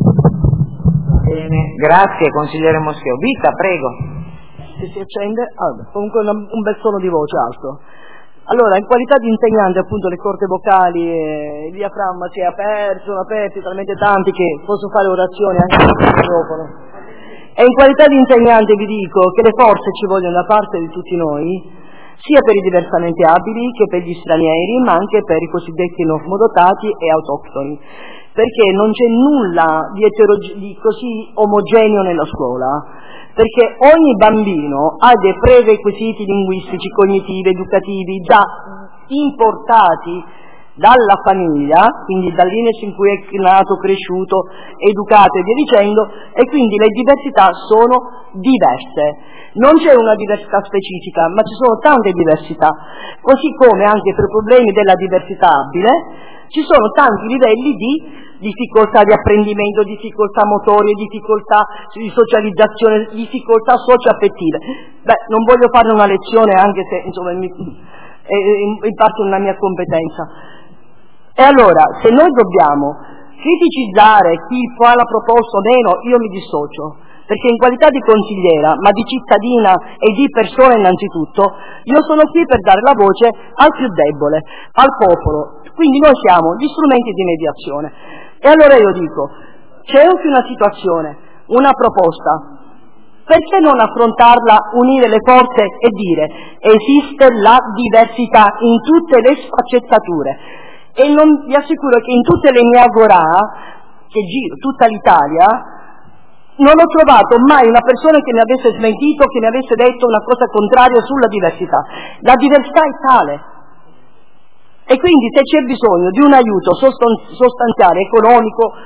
Bene, grazie consigliere Moscheo. Vita, prego. Se si accende, allora, comunque una, un bel suono di voce alto. Allora, in qualità di insegnante, appunto, le corde vocali e il diaframma si è aperto, sono aperti talmente tanti che posso fare orazioni anche al microfono. E in qualità di insegnante vi dico che le forze ci vogliono da parte di tutti noi, sia per i diversamente abili che per gli stranieri, ma anche per i cosiddetti normodotati e autoctoni, perché non c'è nulla di, eteroge- di così omogeneo nella scuola, perché ogni bambino ha dei prerequisiti linguistici, cognitivi, educativi già importati dalla famiglia, quindi dall'I N E S in cui è nato, cresciuto, educato e via dicendo, e quindi le diversità sono diverse. Non c'è una diversità specifica, ma ci sono tante diversità, così come anche per problemi della diversità abile ci sono tanti livelli di difficoltà di apprendimento, difficoltà motorie, difficoltà di socializzazione, difficoltà socio-affettive. Beh, non voglio fare una lezione anche se insomma mi, è in parte una mia competenza. E allora, se noi dobbiamo criticizzare chi fa la proposta o meno, io mi dissocio, perché in qualità di consigliera, ma di cittadina e di persona innanzitutto, io sono qui per dare la voce al più debole, al popolo. Quindi noi siamo gli strumenti di mediazione. E allora io dico, c'è anche una situazione, una proposta, perché non affrontarla, unire le forze e dire esiste la diversità in tutte le sfaccettature? E non, vi assicuro che in tutte le mie agorà, che giro tutta l'Italia, non ho trovato mai una persona che mi avesse smentito, che mi avesse detto una cosa contraria sulla diversità. La diversità è tale. E quindi se c'è bisogno di un aiuto sostanziale, economico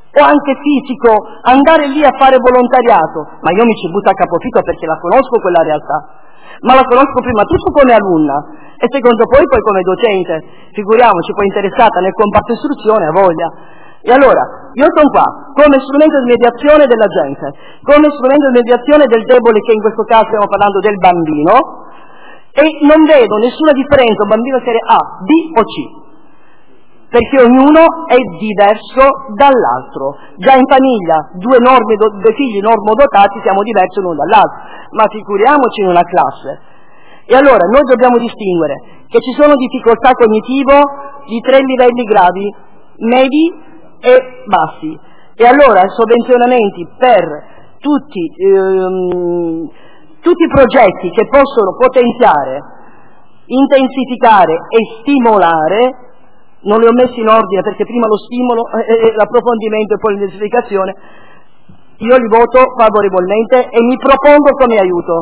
o anche fisico, andare lì a fare volontariato, ma io mi ci butto a capofitto perché la conosco quella realtà, ma la conosco prima tutto come alunna e secondo poi poi come docente, figuriamoci, poi interessata nel comparto istruzione, a voglia. E allora, io sono qua come strumento di mediazione della gente, come strumento di mediazione del debole, che in questo caso stiamo parlando del bambino, e non vedo nessuna differenza un bambino serie A, B o C, perché ognuno è diverso dall'altro. Già in famiglia, due, norme, due figli normodotati, siamo diversi l'uno dall'altro, ma figuriamoci in una classe. E allora noi dobbiamo distinguere che ci sono difficoltà cognitivo di tre livelli gravi, medi e bassi, e allora sovvenzionamenti per tutti, ehm, tutti i progetti che possono potenziare, intensificare e stimolare. Non li ho messi in ordine perché prima lo stimolo, eh, l'approfondimento e poi l'intensificazione. Io li voto favorevolmente e mi propongo come aiuto.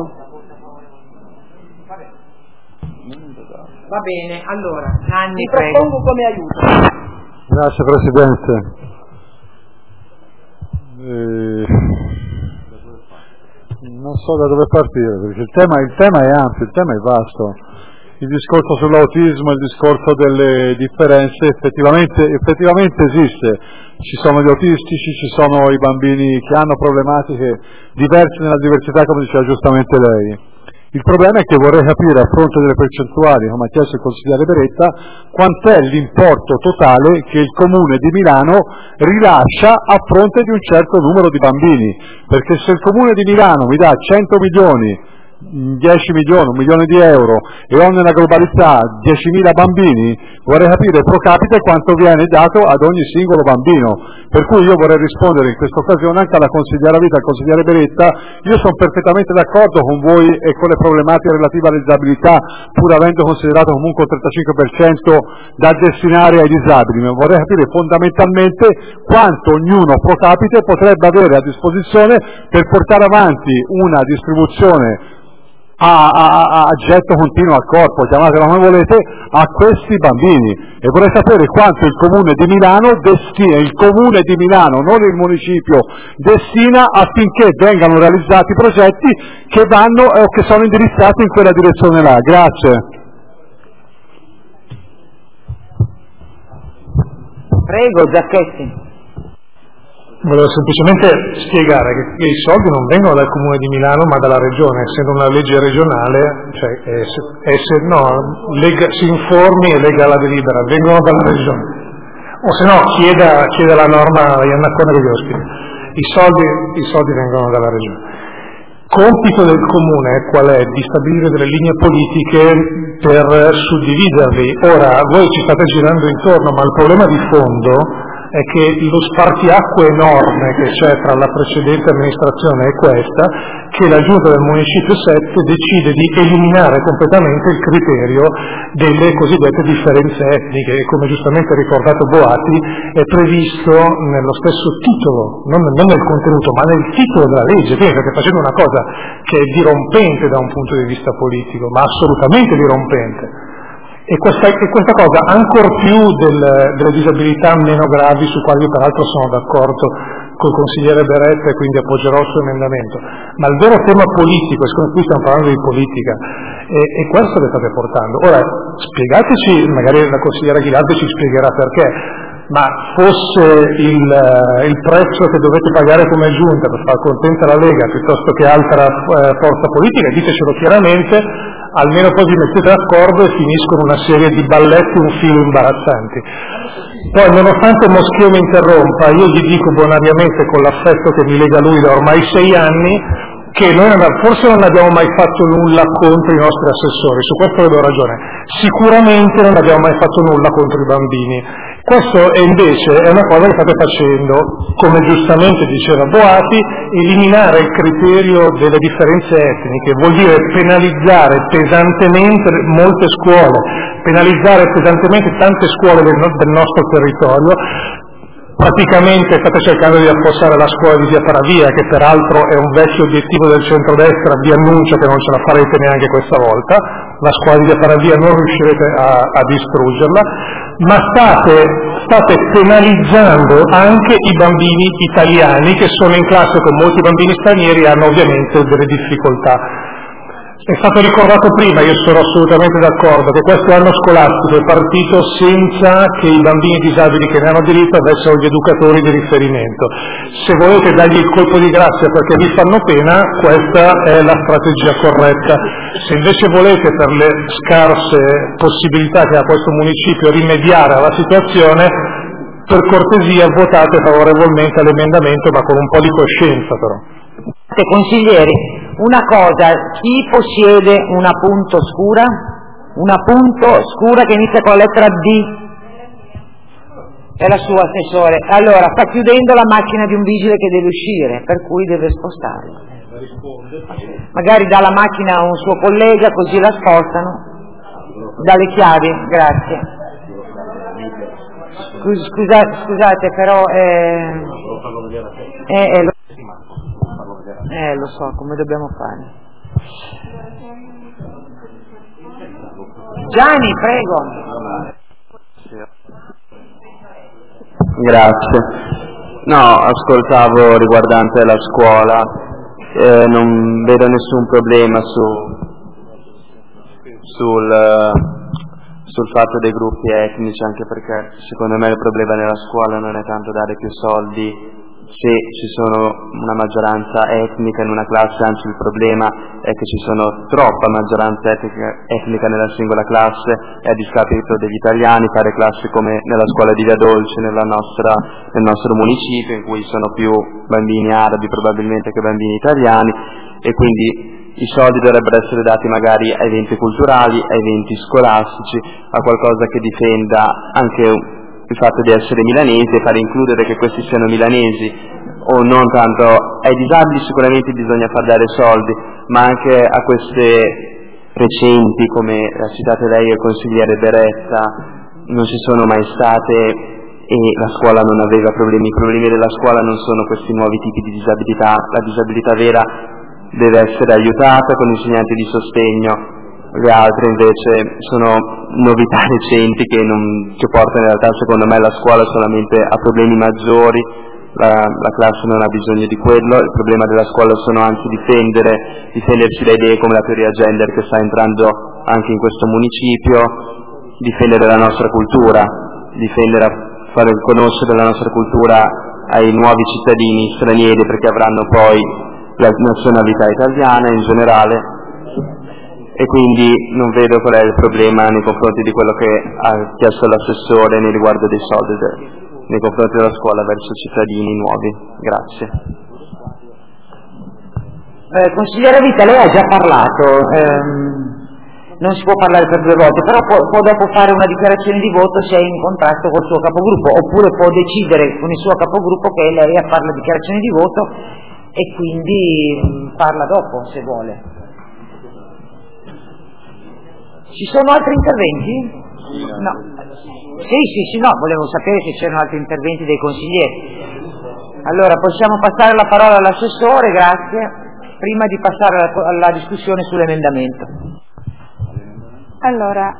Va bene, allora, Nanni, mi propongo come aiuto. Grazie Presidente. Eh, non so da dove partire, perché il tema, il tema è ampio, il tema è vasto. Il discorso sull'autismo, il discorso delle differenze effettivamente, effettivamente esiste, ci sono gli autistici, ci sono i bambini che hanno problematiche diverse nella diversità, come diceva giustamente lei. Il problema è che vorrei capire, a fronte delle percentuali, come ha chiesto il consigliere Beretta, quant'è l'importo totale che il Comune di Milano rilascia a fronte di un certo numero di bambini, perché se il Comune di Milano mi dà cento milioni, dieci milioni, un milione di euro e ho nella globalità diecimila bambini, vorrei capire pro capite quanto viene dato ad ogni singolo bambino. Per cui io vorrei rispondere in questa occasione anche alla consigliera Vita, al consigliere Beretta. Io sono perfettamente d'accordo con voi e con le problematiche relative alla disabilità, pur avendo considerato comunque un trentacinque per cento da destinare ai disabili, ma vorrei capire fondamentalmente quanto ognuno pro capite potrebbe avere a disposizione per portare avanti una distribuzione A, a, a getto continuo al corpo, chiamatela come volete, a questi bambini, e vorrei sapere quanto il Comune di Milano destina, il Comune di Milano, non il municipio, destina affinché vengano realizzati progetti che vanno o eh, che sono indirizzati in quella direzione là. Grazie. Prego, Giacchetti. Volevo semplicemente spiegare che i soldi non vengono dal Comune di Milano ma dalla Regione, essendo una legge regionale, cioè è, è, no, lega, si informi e lega la delibera, vengono dalla Regione, o se no chieda, chieda la norma Iannacone degli ospiti. I soldi, I soldi vengono dalla Regione. Compito del Comune qual è? Di stabilire delle linee politiche per suddividerli. Ora, voi ci state girando intorno, ma il problema di fondo è che lo spartiacque enorme che c'è tra la precedente amministrazione e questa, che la Giunta del Municipio sette decide di eliminare completamente il criterio delle cosiddette differenze etniche, e come giustamente ha ricordato Boati è previsto nello stesso titolo, non, non nel contenuto, ma nel titolo della legge, quindi state facendo una cosa che è dirompente da un punto di vista politico, ma assolutamente dirompente. E questa, e questa cosa ancor più del, delle disabilità meno gravi, su quali io peraltro sono d'accordo col consigliere Beretta e quindi appoggerò il suo emendamento, ma il vero tema politico, e siccome qui stiamo parlando di politica, è, è questo che state portando. Ora, spiegateci, magari la consigliera Ghilardi ci spiegherà perché, ma fosse il, il prezzo che dovete pagare come giunta per far contenta la Lega piuttosto che altra eh, forza politica, ditecelo chiaramente, almeno poi vi mettete d'accordo e finiscono una serie di balletti un filo imbarazzanti. Poi, nonostante Moschio mi interrompa, io gli dico bonariamente, con l'affetto che mi lega lui da ormai sei anni, che noi forse non abbiamo mai fatto nulla contro i nostri assessori, su questo avevo ragione, sicuramente non abbiamo mai fatto nulla contro i bambini. Questo è invece è una cosa che state facendo, come giustamente diceva Boati, eliminare il criterio delle differenze etniche vuol dire penalizzare pesantemente molte scuole, penalizzare pesantemente tante scuole del, del nostro territorio. Praticamente state cercando di affossare la scuola di Via Paravia, che peraltro è un vecchio obiettivo del centrodestra, vi annuncio che non ce la farete neanche questa volta, la scuola di Via Paravia non riuscirete a, a distruggerla, ma state state penalizzando anche i bambini italiani che sono in classe con molti bambini stranieri e hanno ovviamente delle difficoltà. È stato ricordato prima, io sono assolutamente d'accordo, che questo anno scolastico è partito senza che i bambini disabili che ne hanno diritto avessero gli educatori di riferimento. Se volete dargli il colpo di grazia perché vi fanno pena, questa è la strategia corretta. Se invece volete, per le scarse possibilità che ha questo municipio, rimediare alla situazione, per cortesia votate favorevolmente all'emendamento, ma con un po' di coscienza però. Consiglieri, una cosa, chi possiede una punto scura? Una punto scura che inizia con la lettera D? È la sua, assessore. Allora, sta chiudendo la macchina di un vigile che deve uscire, per cui deve spostarla. Magari dà la macchina a un suo collega, così la spostano. Dalle chiavi, grazie. Scus- scusate, scusate, però... Eh, eh, eh, lo... Eh, lo so, come dobbiamo fare. Gianni, prego. Grazie. No, ascoltavo riguardante la scuola, eh, non vedo nessun problema su, sul, sul fatto dei gruppi etnici, anche perché secondo me il problema nella scuola non è tanto dare più soldi se ci sono una maggioranza etnica in una classe, anzi il problema è che ci sono troppa maggioranza etnica, etnica nella singola classe e a discapito degli italiani fare classi come nella scuola di Via Dolce nella nostra, nel nostro municipio, in cui sono più bambini arabi probabilmente che bambini italiani, e quindi i soldi dovrebbero essere dati magari a eventi culturali, a eventi scolastici, a qualcosa che difenda anche il fatto di essere milanesi e far includere che questi siano milanesi, o non tanto ai disabili sicuramente bisogna far dare soldi, ma anche a queste recenti, come ha citato lei il consigliere Beretta, non ci sono mai state e la scuola non aveva problemi. I problemi della scuola non sono questi nuovi tipi di disabilità, la disabilità vera deve essere aiutata con insegnanti di sostegno. Le altre invece sono novità recenti che, non, che portano in realtà secondo me la scuola solamente a problemi maggiori, la, la classe non ha bisogno di quello, il problema della scuola sono anzi difendere, difendersi da idee come la teoria gender che sta entrando anche in questo municipio, difendere la nostra cultura, difendere, fare conoscere la nostra cultura ai nuovi cittadini stranieri perché avranno poi la nazionalità italiana in generale. E quindi non vedo qual è il problema nei confronti di quello che ha chiesto l'assessore nei riguardo dei soldi de, nei confronti della scuola verso cittadini nuovi. Grazie. Eh, consigliere Vita, lei ha già parlato, ehm, non si può parlare per due volte, però può, può dopo fare una dichiarazione di voto se è in contrasto col suo capogruppo, oppure può decidere con il suo capogruppo che lei a fare la dichiarazione di voto e quindi mh, parla dopo se vuole. Ci sono altri interventi? No. Sì, sì, sì, no, volevo sapere se c'erano altri interventi dei consiglieri. Allora, possiamo passare la parola all'assessore, grazie, prima di passare alla, alla discussione sull'emendamento. Allora,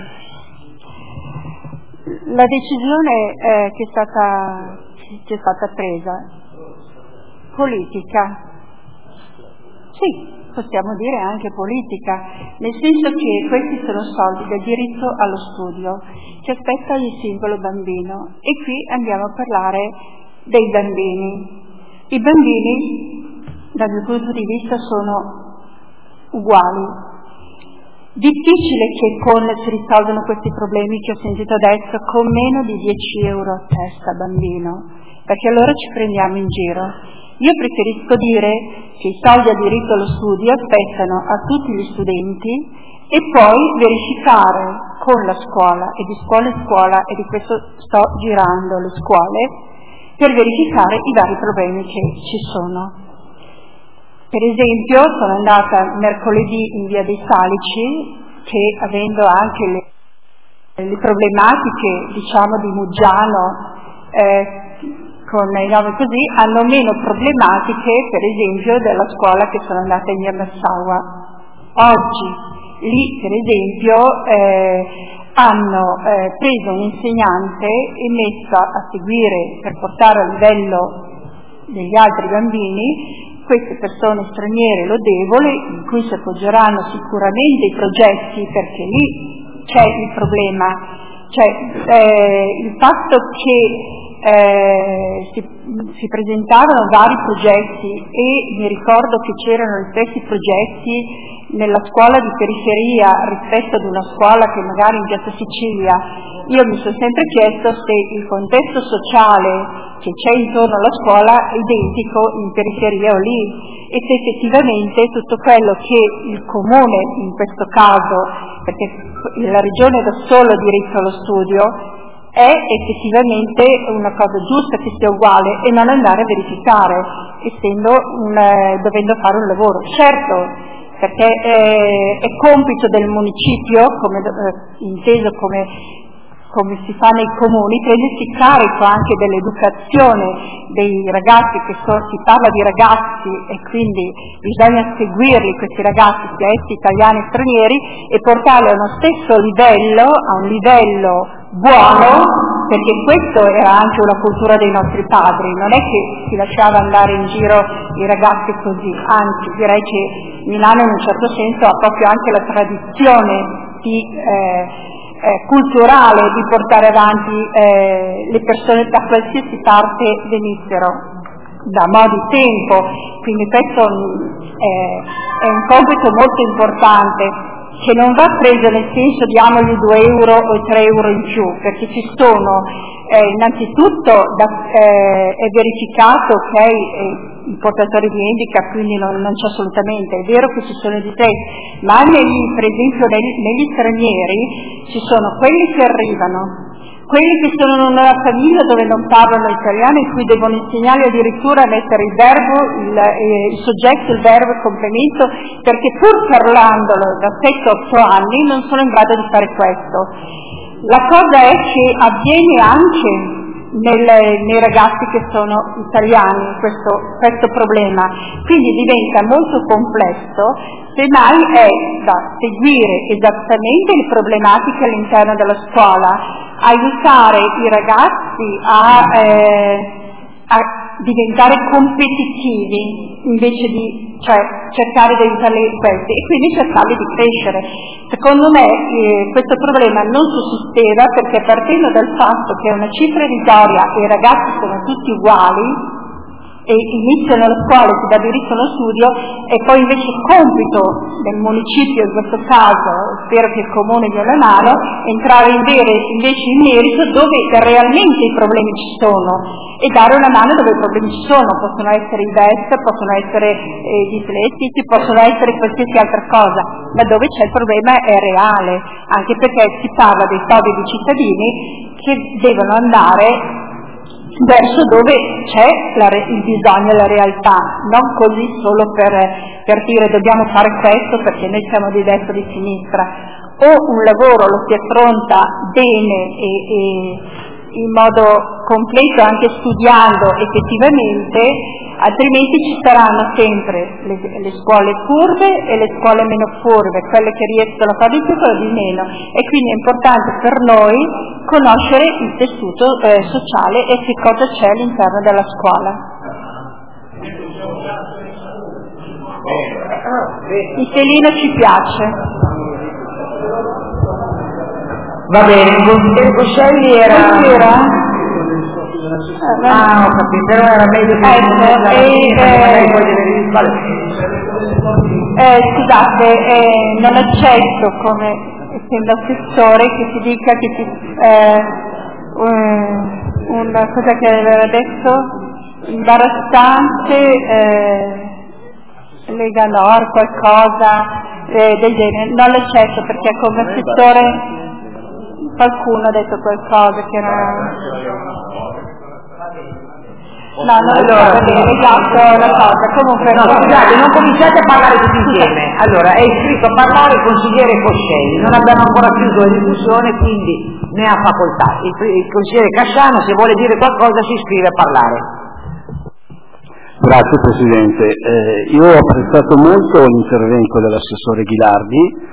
la decisione eh, che, è stata, che è stata presa, politica, sì, possiamo dire anche politica, nel senso che questi sono soldi del diritto allo studio che aspetta il singolo bambino, e qui andiamo a parlare dei bambini. I bambini, dal mio punto di vista, sono uguali. Difficile che con, si risolvano questi problemi che ho sentito adesso con meno di dieci euro a testa bambino, perché allora ci prendiamo in giro. Io preferisco dire che i soldi a diritto allo studio aspettano a tutti gli studenti e poi verificare con la scuola, e di scuola in scuola, e di questo sto girando le scuole, per verificare i vari problemi che ci sono. Per esempio, sono andata mercoledì in via dei Salici, che avendo anche le, le problematiche, diciamo, di Muggiano, eh, con i nomi così, hanno meno problematiche, per esempio, della scuola che sono andata in via Massaua. Oggi, lì, per esempio, eh, hanno eh, preso un insegnante e messo a seguire per portare a livello degli altri bambini queste persone straniere lodevoli, in cui si appoggeranno sicuramente i progetti, perché lì c'è il problema, cioè eh, il fatto che eh, si, si presentavano vari progetti e mi ricordo che c'erano gli stessi progetti nella scuola di periferia rispetto ad una scuola che magari in Piazza Sicilia. Io mi sono sempre chiesto se il contesto sociale che c'è intorno alla scuola è identico in periferia o lì, e se effettivamente tutto quello che il comune in questo caso, perché la regione dà solo diritto allo studio, è effettivamente una cosa giusta che sia uguale e non andare a verificare, essendo un, eh, dovendo fare un lavoro. Certo, perché eh, è compito del municipio, come, eh, inteso come, come si fa nei comuni, prendersi carico anche dell'educazione dei ragazzi, che so, si parla di ragazzi e quindi bisogna seguirli questi ragazzi, sia essi italiani o stranieri, e portarli a uno stesso livello, a un livello buono, perché questo era anche una cultura dei nostri padri, non è che si lasciava andare in giro i ragazzi così, anzi direi che Milano in un certo senso ha proprio anche la tradizione di, eh, eh, culturale di portare avanti eh, le persone da qualsiasi parte venissero, da modi tempo, quindi questo eh, è un compito molto importante, che non va preso nel senso diamogli due euro o tre euro in più, perché ci sono eh, innanzitutto da, eh, è verificato che eh, i portatori di handicap, quindi non, non c'è assolutamente, è vero che ci sono i difetti, ma negli, per esempio negli, negli stranieri ci sono quelli che arrivano, quelli che sono in una famiglia dove non parlano italiano, in cui devono insegnare addirittura a mettere il verbo, il, eh, il soggetto, il verbo, il complemento, perché pur parlandolo da sette otto anni non sono in grado di fare questo. La cosa è che avviene anche nel, nei ragazzi che sono italiani questo, questo problema, quindi diventa molto complesso, semmai è da seguire esattamente le problematiche all'interno della scuola, aiutare i ragazzi a, eh, a diventare competitivi invece di, cioè, cercare di aiutarli questi e quindi cercarli di crescere. Secondo me eh, questo problema non sussisteva, perché partendo dal fatto che è una cifra irrisoria e i ragazzi sono tutti uguali e iniziano la scuola, si dà diritto allo studio, e poi invece il compito del municipio, in questo caso spero che il comune dia la mano, entrare in vere, invece in merito dove realmente i problemi ci sono e dare una mano dove i problemi ci sono. Possono essere i D E S, possono essere eh, i dislessici, possono essere qualsiasi altra cosa, ma dove c'è il problema è reale, anche perché si parla dei soldi dei cittadini che devono andare verso dove c'è la, il bisogno e la realtà, non così solo per, per dire dobbiamo fare questo perché noi siamo di destra o di sinistra. O un lavoro lo si affronta bene e, e in modo completo, anche studiando effettivamente, altrimenti ci saranno sempre le, le scuole furbe e le scuole meno furbe, quelle che riescono a fare di più e quelle di meno, e quindi è importante per noi conoscere il tessuto eh, sociale e che cosa c'è all'interno della scuola. Il telino ci piace. Va bene, il consigliere Coscelli era... era? Ah, ho capito, però era meglio che ecco, e, eh, eh, scusate, eh, non accetto come essendo assessore che si dica che ci, eh, un, una cosa che aveva detto imbarazzante, eh, Lega Nord, qualcosa eh, del genere, non l'accetto perché come assessore qualcuno ha detto qualcosa che era... No, non allora, è legato alla cosa, comunque... No, scusate, non cominciate a parlare tutti insieme. Allora, è iscritto a parlare il consigliere Coscelli, non abbiamo ancora chiuso la discussione, quindi ne ha facoltà. Il, il consigliere Casciano, se vuole dire qualcosa, si iscrive a parlare. Grazie Presidente. Eh, io ho apprezzato molto l'intervento dell'assessore Ghilardi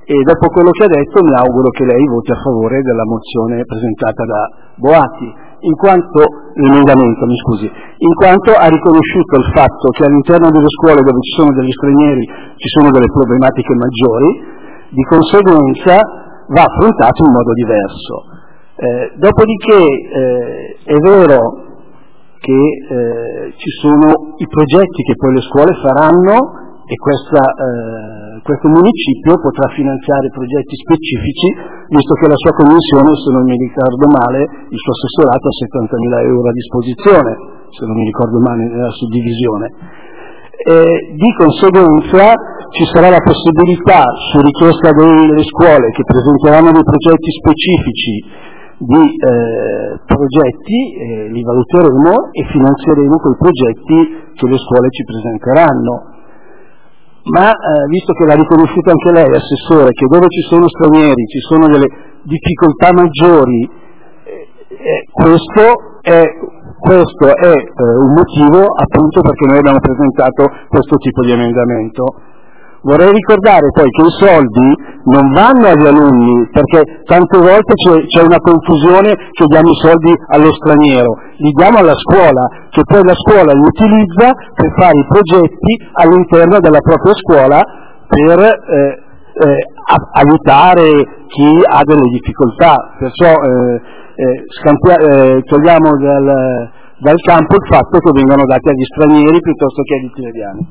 e dopo quello che ha detto mi auguro che lei voti a favore della mozione presentata da Boati, in quanto, l'emendamento, mi scusi, in quanto ha riconosciuto il fatto che all'interno delle scuole dove ci sono degli stranieri ci sono delle problematiche maggiori, di conseguenza va affrontato in modo diverso. Eh, dopodiché eh, è vero che eh, ci sono i progetti che poi le scuole faranno e questa, eh, questo municipio potrà finanziare progetti specifici, visto che la sua commissione, se non mi ricordo male, il suo assessorato ha settantamila euro a disposizione, se non mi ricordo male, nella suddivisione. Eh, di conseguenza ci sarà la possibilità, su richiesta delle scuole che presenteranno dei progetti specifici, di eh, progetti, eh, li valuteremo e finanzieremo quei progetti che le scuole ci presenteranno. Ma eh, visto che l'ha riconosciuto anche lei, Assessore, che dove ci sono stranieri ci sono delle difficoltà maggiori, eh, eh, questo è, questo è eh, un motivo appunto perché noi abbiamo presentato questo tipo di emendamento. Vorrei ricordare poi che i soldi non vanno agli alunni, perché tante volte c'è, c'è una confusione che diamo i soldi allo straniero, li diamo alla scuola, che poi la scuola li utilizza per fare i progetti all'interno della propria scuola per eh, eh, aiutare chi ha delle difficoltà. Perciò eh, eh, scampia- eh, togliamo dal, dal campo il fatto che vengano dati agli stranieri piuttosto che agli italiani.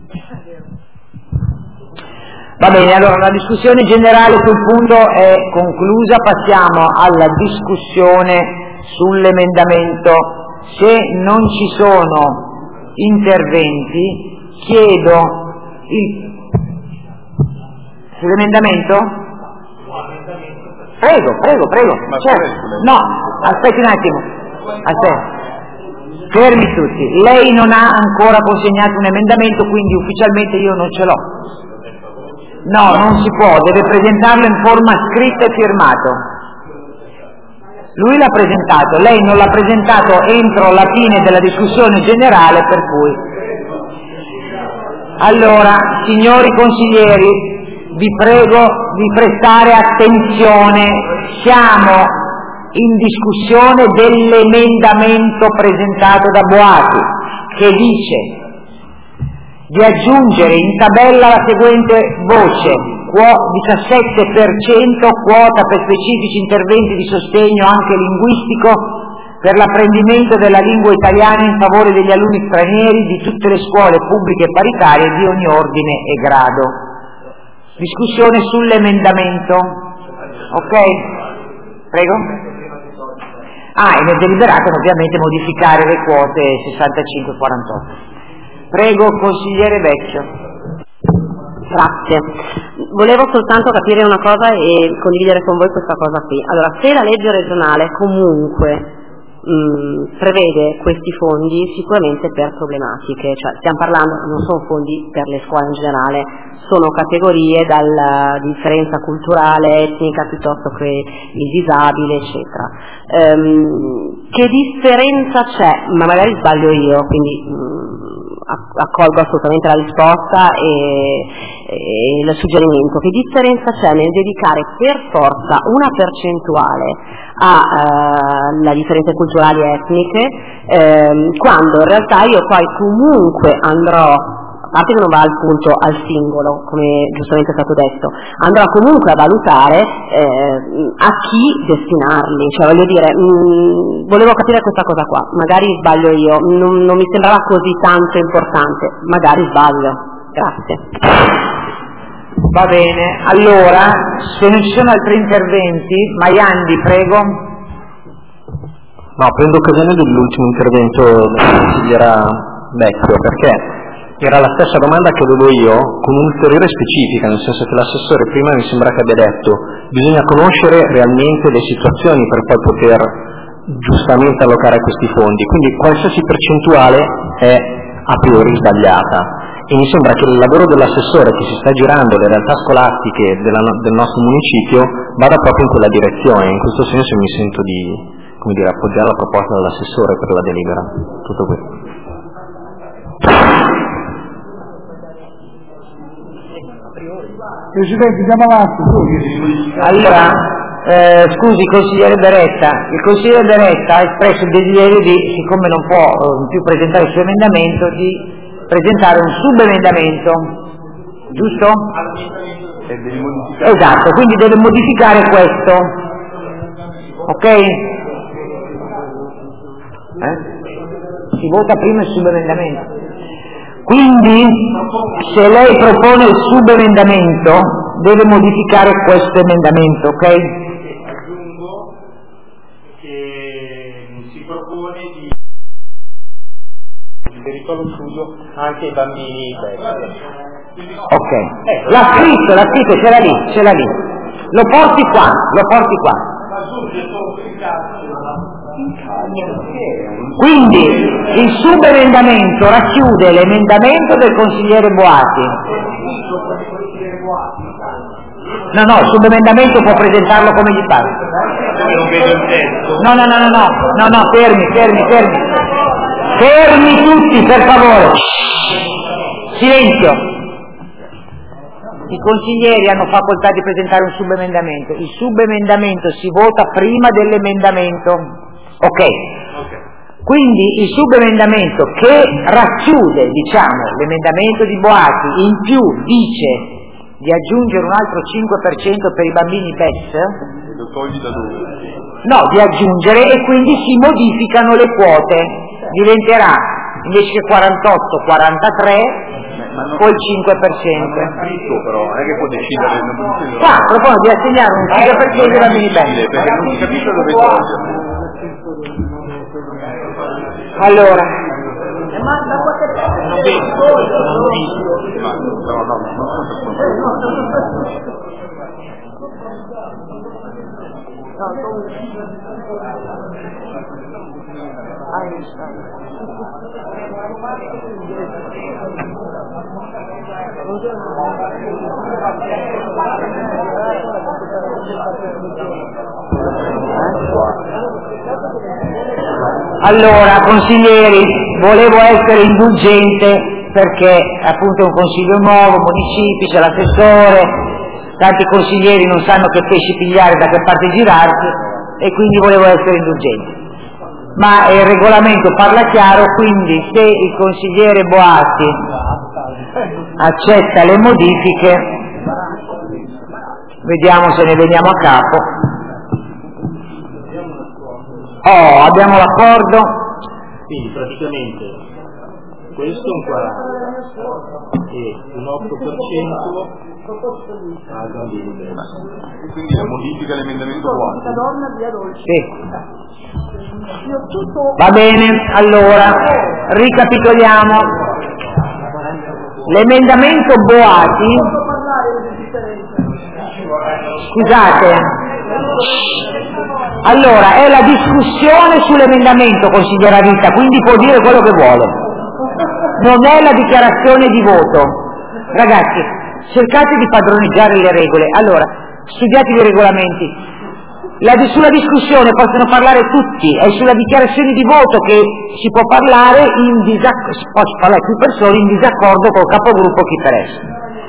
Va bene, allora la discussione generale sul punto è conclusa, passiamo alla discussione sull'emendamento. Se non ci sono interventi, chiedo il... sull'emendamento? Prego, prego, prego. Certo. No, aspetti un attimo. Aspetti. Fermi tutti. Lei non ha ancora consegnato un emendamento, quindi ufficialmente io non ce l'ho. No, non si può, deve presentarlo in forma scritta e firmato. Lui l'ha presentato, lei non l'ha presentato entro la fine della discussione generale, per cui. Allora, signori consiglieri, vi prego di prestare attenzione, siamo in discussione dell'emendamento presentato da Boati, che dice di aggiungere in tabella la seguente voce: diciassette per cento quota per specifici interventi di sostegno anche linguistico per l'apprendimento della lingua italiana in favore degli alunni stranieri di tutte le scuole pubbliche e paritarie di ogni ordine e grado. Discussione sull'emendamento. Ok? Prego? Ah, e nel deliberato ovviamente modificare le quote sessantacinque quarantotto. Prego, consigliere Vecchio. Grazie. Volevo soltanto capire una cosa e condividere con voi questa cosa qui. Allora, se la legge regionale comunque mh, prevede questi fondi sicuramente per problematiche, cioè stiamo parlando, non sono fondi per le scuole in generale, sono categorie dalla differenza culturale, etnica, piuttosto che il disabile, eccetera. Ehm, che differenza c'è? Ma magari sbaglio io, quindi mh, accolgo assolutamente la risposta e, e il suggerimento. Che differenza c'è nel dedicare per forza una percentuale alle uh, differenze culturali e etniche ehm, quando in realtà io poi comunque andrò, a parte che non va al punto al singolo, come giustamente è stato detto, andrò comunque a valutare eh, a chi destinarli, cioè voglio dire, mh, volevo capire questa cosa qua, magari sbaglio io, non, non mi sembrava così tanto importante, magari sbaglio, grazie. Va bene, allora, se non ci sono altri interventi, Maiandi, prego. No, prendo occasione dell'ultimo intervento della consigliera Vecchio, perché era la stessa domanda che avevo io, con un'ulteriore specifica, nel senso che l'assessore prima mi sembra che abbia detto bisogna conoscere realmente le situazioni per poi poter giustamente allocare questi fondi, quindi qualsiasi percentuale è a priori sbagliata e mi sembra che il lavoro dell'assessore che si sta girando le realtà scolastiche della, del nostro municipio vada proprio in quella direzione. In questo senso mi sento di, come dire, appoggiare la proposta dell'assessore per la delibera. Tutto questo. Presidente, andiamo avanti. Allora, eh, scusi consigliere Beretta, il consigliere Beretta ha espresso il desiderio di, siccome non può eh, più presentare il suo emendamento, di presentare un subemendamento, giusto? Esatto, quindi deve modificare questo, ok? Eh? Si vota prima il subemendamento. Quindi, se lei propone il subemendamento, deve modificare questo emendamento, ok? Aggiungo che si propone di il diritto allo studio anche ai bambini vecchi. Ok, l'ha scritto, l'ha scritto, ce l'ha lì, ce l'ha lì. Lo porti qua, lo porti qua. Quindi il subemendamento racchiude l'emendamento del consigliere Boati. No, no, il subemendamento può presentarlo come gli pare. No, no, no, no, no, no, no, fermi, fermi, fermi. Fermi tutti, per favore. Silenzio. I consiglieri hanno facoltà di presentare un subemendamento. Il subemendamento si vota prima dell'emendamento. Ok. Quindi il subemendamento che racchiude, diciamo, l'emendamento di Boati, in più dice di aggiungere un altro cinque per cento per i bambini B E S, lo togli da dove? no, di aggiungere, e quindi si modificano le quote, diventerà invece che quarantotto quarantatré col cinque per cento. Non è scritto però, non è che può decidere. Qua propone di assegnare un cinque per cento ai bambini B E S. Perché non si capisce dove toglierlo. Allora, Non vedo, non vedo. No, no, allora, consiglieri, volevo essere indulgente perché appunto è un consiglio nuovo, municipi, c'è l'assessore, tanti consiglieri non sanno che pesci pigliare, da che parte girarsi, e quindi volevo essere indulgente. Ma il regolamento parla chiaro, quindi se il consigliere Boati accetta le modifiche, vediamo se ne veniamo a capo. Oh, abbiamo l'accordo? Quindi praticamente questo è un quaranta e un otto per cento al bambino. Quindi la modifica all'emendamento Boati. Sì. Va bene, allora ricapitoliamo. L'emendamento Boati, scusate, allora è la discussione sull'emendamento, consigliera Rita, quindi può dire quello che vuole, non è la dichiarazione di voto. Ragazzi, cercate di padroneggiare le regole. Allora, studiate i regolamenti. La, sulla discussione possono parlare tutti, è sulla dichiarazione di voto che si può parlare in disaccordo, si può parlare più persone in disaccordo col capogruppo chi per esso.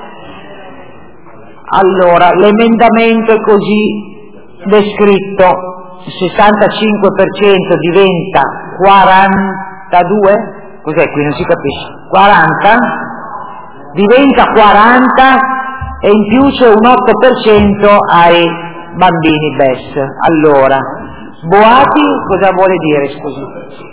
Allora, l'emendamento è così descritto: sessantacinque per cento diventa quarantadue, cos'è qui, non si capisce, quaranta, diventa quaranta e in più c'è un otto per cento ai bambini B E S. Allora, Boati cosa vuole dire, scusi?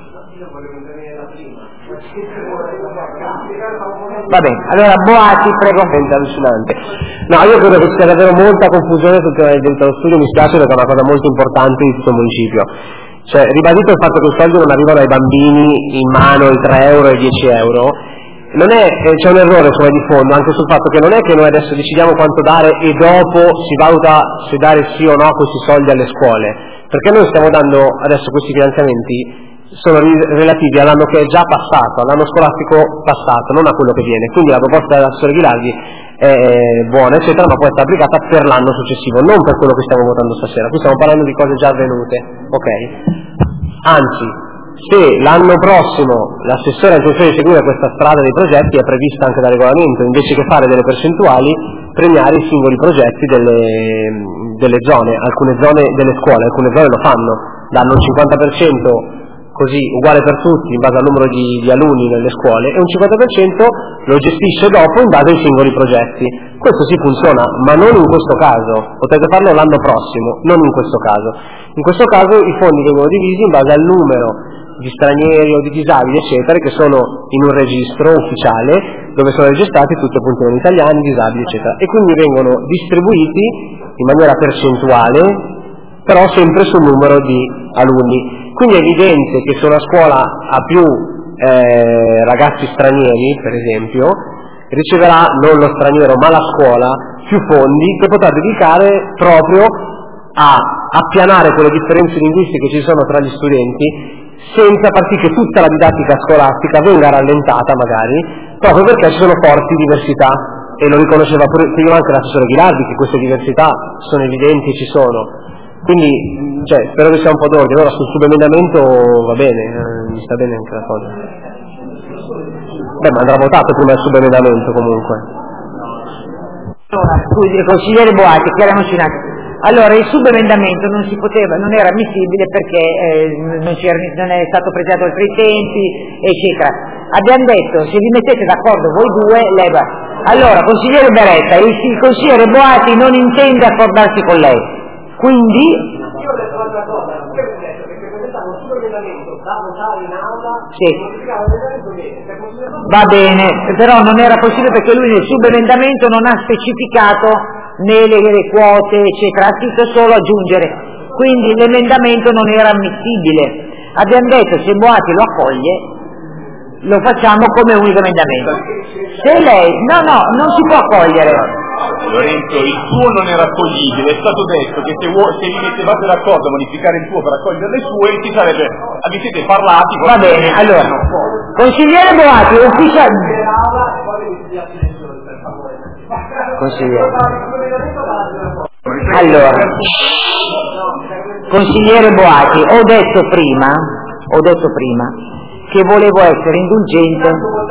Va bene, allora Boati, prego. Allucinante. No, io credo che ci sia davvero molta confusione sul tema del diritto allo studio, mi spiace perché è una cosa molto importante di tutto il municipio. Cioè, ribadito il fatto che i soldi non arrivano ai bambini in mano, i tre euro e i dieci euro, non è, eh, c'è un errore come di fondo anche sul fatto che non è che noi adesso decidiamo quanto dare e dopo si valuta se dare sì o no questi soldi alle scuole, perché noi stiamo dando adesso questi finanziamenti sono relativi all'anno che è già passato, all'anno scolastico passato, non a quello che viene. Quindi la proposta dell'assessore Ghilardi è buona, eccetera, ma può essere applicata per l'anno successivo, non per quello che stiamo votando stasera. Qui stiamo parlando di cose già avvenute, ok? Anzi, se l'anno prossimo l'assessore ha intenzione di seguire questa strada dei progetti, è prevista anche da regolamento, invece che fare delle percentuali, premiare i singoli progetti delle, delle zone, alcune zone delle scuole, alcune zone lo fanno, danno un cinquanta per cento così uguale per tutti in base al numero di, di alunni nelle scuole e un cinquanta per cento lo gestisce dopo in base ai singoli progetti. Questo sì funziona, ma non in questo caso, potete farlo l'anno prossimo, non in questo caso. In questo caso i fondi vengono divisi in base al numero di stranieri o di disabili eccetera che sono in un registro ufficiale dove sono registrati tutti appunto non italiani, disabili eccetera, e quindi vengono distribuiti in maniera percentuale però sempre sul numero di alunni. Quindi è evidente che se una scuola ha più eh, ragazzi stranieri, per esempio, riceverà non lo straniero ma la scuola più fondi che potrà dedicare proprio a appianare quelle differenze linguistiche che ci sono tra gli studenti, senza far sì che tutta la didattica scolastica venga rallentata magari, proprio perché ci sono forti diversità, e lo riconosceva pure prima anche l'assessore Ghilardi che queste diversità sono evidenti e ci sono. Quindi cioè, spero che sia un po' d'ordine. Allora sul subemendamento va bene, eh, mi sta bene anche la cosa. Beh, ma andrà votato prima il subemendamento comunque. Allora, scusi, consigliere Boati, chiariamoci un attimo. Allora, il subemendamento non si poteva, non era ammissibile perché eh, non, non è stato presentato altri tempi, eccetera. Abbiamo detto, se vi mettete d'accordo voi due, lei va. Allora, consigliere Beretta, il, il consigliere Boati non intende accordarsi con lei. Quindi io ho detto un'altra cosa, perché ho detto che se presentavo un subemendamento da votare in aula, sì. Va bene, però non era possibile perché lui nel subemendamento non ha specificato né le, le quote eccetera, ha scritto solo aggiungere, quindi l'emendamento non era ammissibile. Abbiamo detto se Boati lo accoglie lo facciamo come unico emendamento. Se lei, no no, non si può accogliere. Lorenzo, il tuo non era accoglibile, è stato detto che se, vuoi, se vi mettevate d'accordo a modificare il tuo per accogliere le sue, si sarebbe, vi siete parlati. Va bene, allora, consigliere Boati, ufficiale. Consigliere. Allora, consigliere Boati, ho detto prima, ho detto prima che volevo essere indulgente.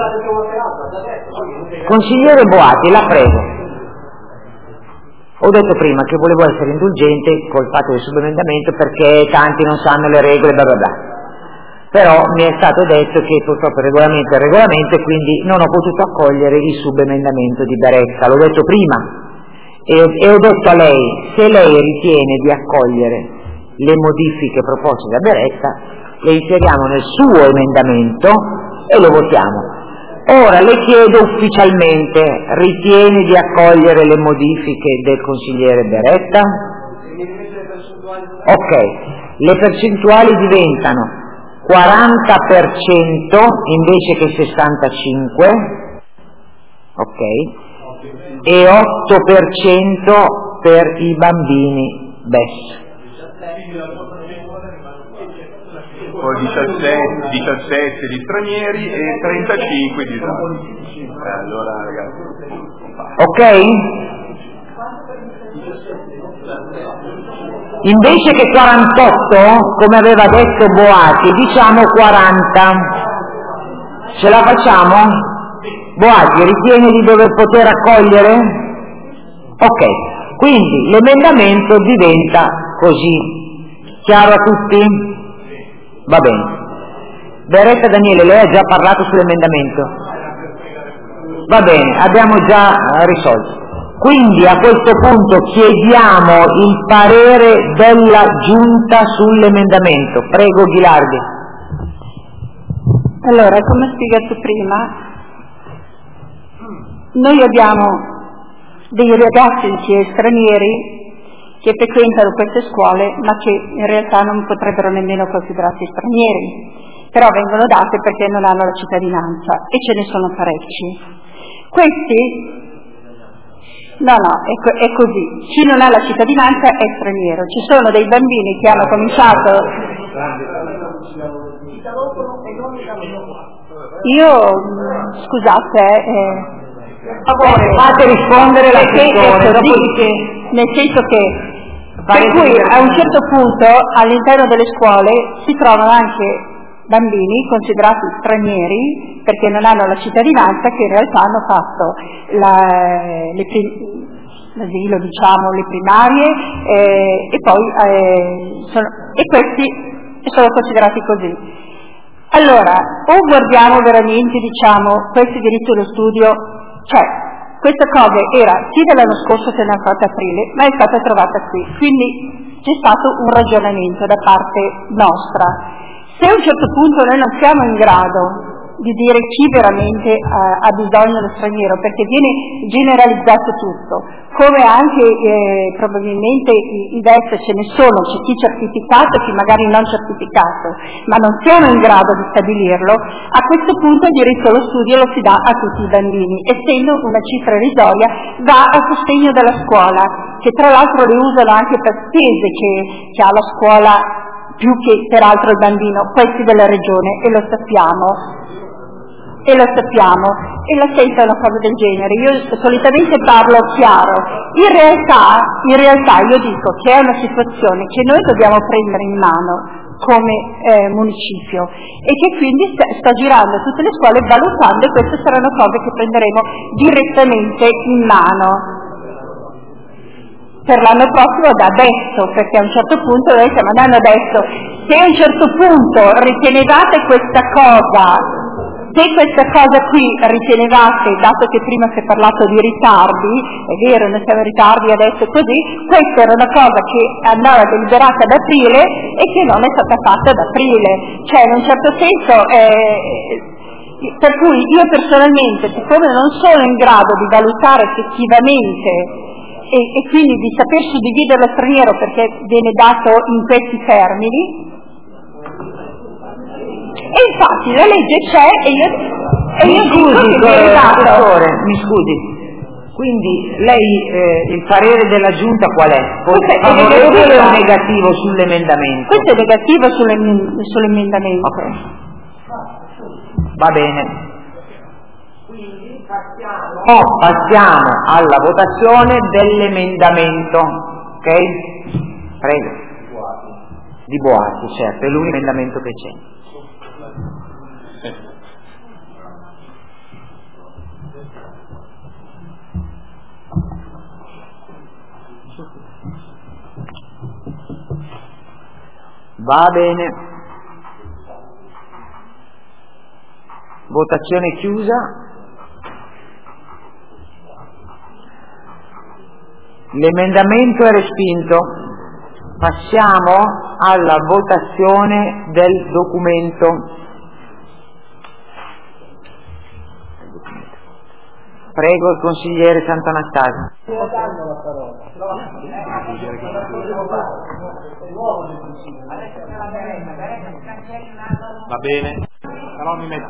Consigliere Boati, la prego. Ho detto prima che volevo essere indulgente col fatto del subemendamento perché tanti non sanno le regole, bla bla bla. Però mi è stato detto che purtroppo il regolamento è il regolamento e quindi non ho potuto accogliere il subemendamento di Beretta, l'ho detto prima. E, e ho detto a lei, se lei ritiene di accogliere le modifiche proposte da Beretta, le inseriamo nel suo emendamento e lo votiamo. Ora le chiedo ufficialmente, ritiene di accogliere le modifiche del consigliere Beretta? Ok, le percentuali diventano quaranta per cento invece che sessantacinque per cento, ok, e otto per cento per i bambini B E S. Poi diciassette, diciassette di stranieri e trentacinque di disabili. Eh, allora ragazzi. Ok? Invece che quarantotto, come aveva detto Boati, diciamo quaranta. Ce la facciamo? Boati, ritiene di dover poter accogliere? Ok, quindi l'emendamento diventa così. Chiaro a tutti? Va bene. Beretta Daniele, lei ha già parlato sull'emendamento? Va bene, abbiamo già risolto. Quindi a questo punto chiediamo il parere della Giunta sull'emendamento. Prego Ghilardi. Allora, come spiegato prima, noi abbiamo dei ragazzi sia stranieri che frequentano queste scuole ma che in realtà non potrebbero nemmeno considerarsi stranieri, però vengono date perché non hanno la cittadinanza e ce ne sono parecchi. Questi, no no, è, co- è così, chi non ha la cittadinanza è straniero, ci sono dei bambini che hanno cominciato... Io, scusate, eh, fate rispondere la persona, nel senso che per cui a un certo punto all'interno delle scuole si trovano anche bambini considerati stranieri perché non hanno la cittadinanza, che in realtà hanno fatto la, le prim- l'asilo, diciamo, le primarie eh, e poi eh, sono, e questi sono considerati così. Allora, o guardiamo veramente, diciamo, questi diritti allo studio, cioè questa cosa era sì dell'anno scorso che l'hanno fatta aprile, ma è stata trovata qui, quindi c'è stato un ragionamento da parte nostra. Se a un certo punto noi non siamo in grado di dire chi veramente ha, ha bisogno dello straniero, perché viene generalizzato tutto, come anche eh, probabilmente i, i D E S ce ne sono, c'è chi certificato e chi magari non certificato, ma non siamo in grado di stabilirlo, a questo punto il diritto allo studio lo si dà a tutti i bambini, essendo una cifra irrisoria va a sostegno della scuola, che tra l'altro le usano anche per spese che, che ha la scuola più che peraltro il bambino, questi della regione, e lo sappiamo. E lo sappiamo, e la senza è una cosa del genere. Io solitamente parlo chiaro. In realtà, in realtà io dico che è una situazione che noi dobbiamo prendere in mano come eh, municipio e che quindi sta, sta girando tutte le scuole valutando, e queste saranno cose che prenderemo direttamente in mano per l'anno prossimo da adesso, perché a un certo punto noi stiamo andando adesso. Se a un certo punto ritenevate questa cosa, se questa cosa qui ritenevate, dato che prima si è parlato di ritardi, è vero, noi siamo in ritardi adesso così, questa era una cosa che andava deliberata ad aprile e che non è stata fatta ad aprile, cioè in un certo senso eh, per cui io personalmente, siccome non sono in grado di valutare effettivamente e, e quindi di saper suddividere lo straniero perché viene dato in questi termini, e infatti la legge c'è e io, e mi io scusi, dico che viene dato. professore, mi scusi, quindi lei eh, il parere della Giunta qual è? Questo è Favorevole o negativo. negativo sull'emendamento? Questo è negativo sull'em- sull'emendamento. Ok. Va bene. Quindi passiamo, oh, passiamo alla votazione dell'emendamento, ok? Prego. Di Boati, certo, è l'unico emendamento che c'è. Va bene. Votazione chiusa. L'emendamento è respinto. Passiamo alla votazione del documento. Prego il consigliere Sant'Anastasio. Va bene, però mi metto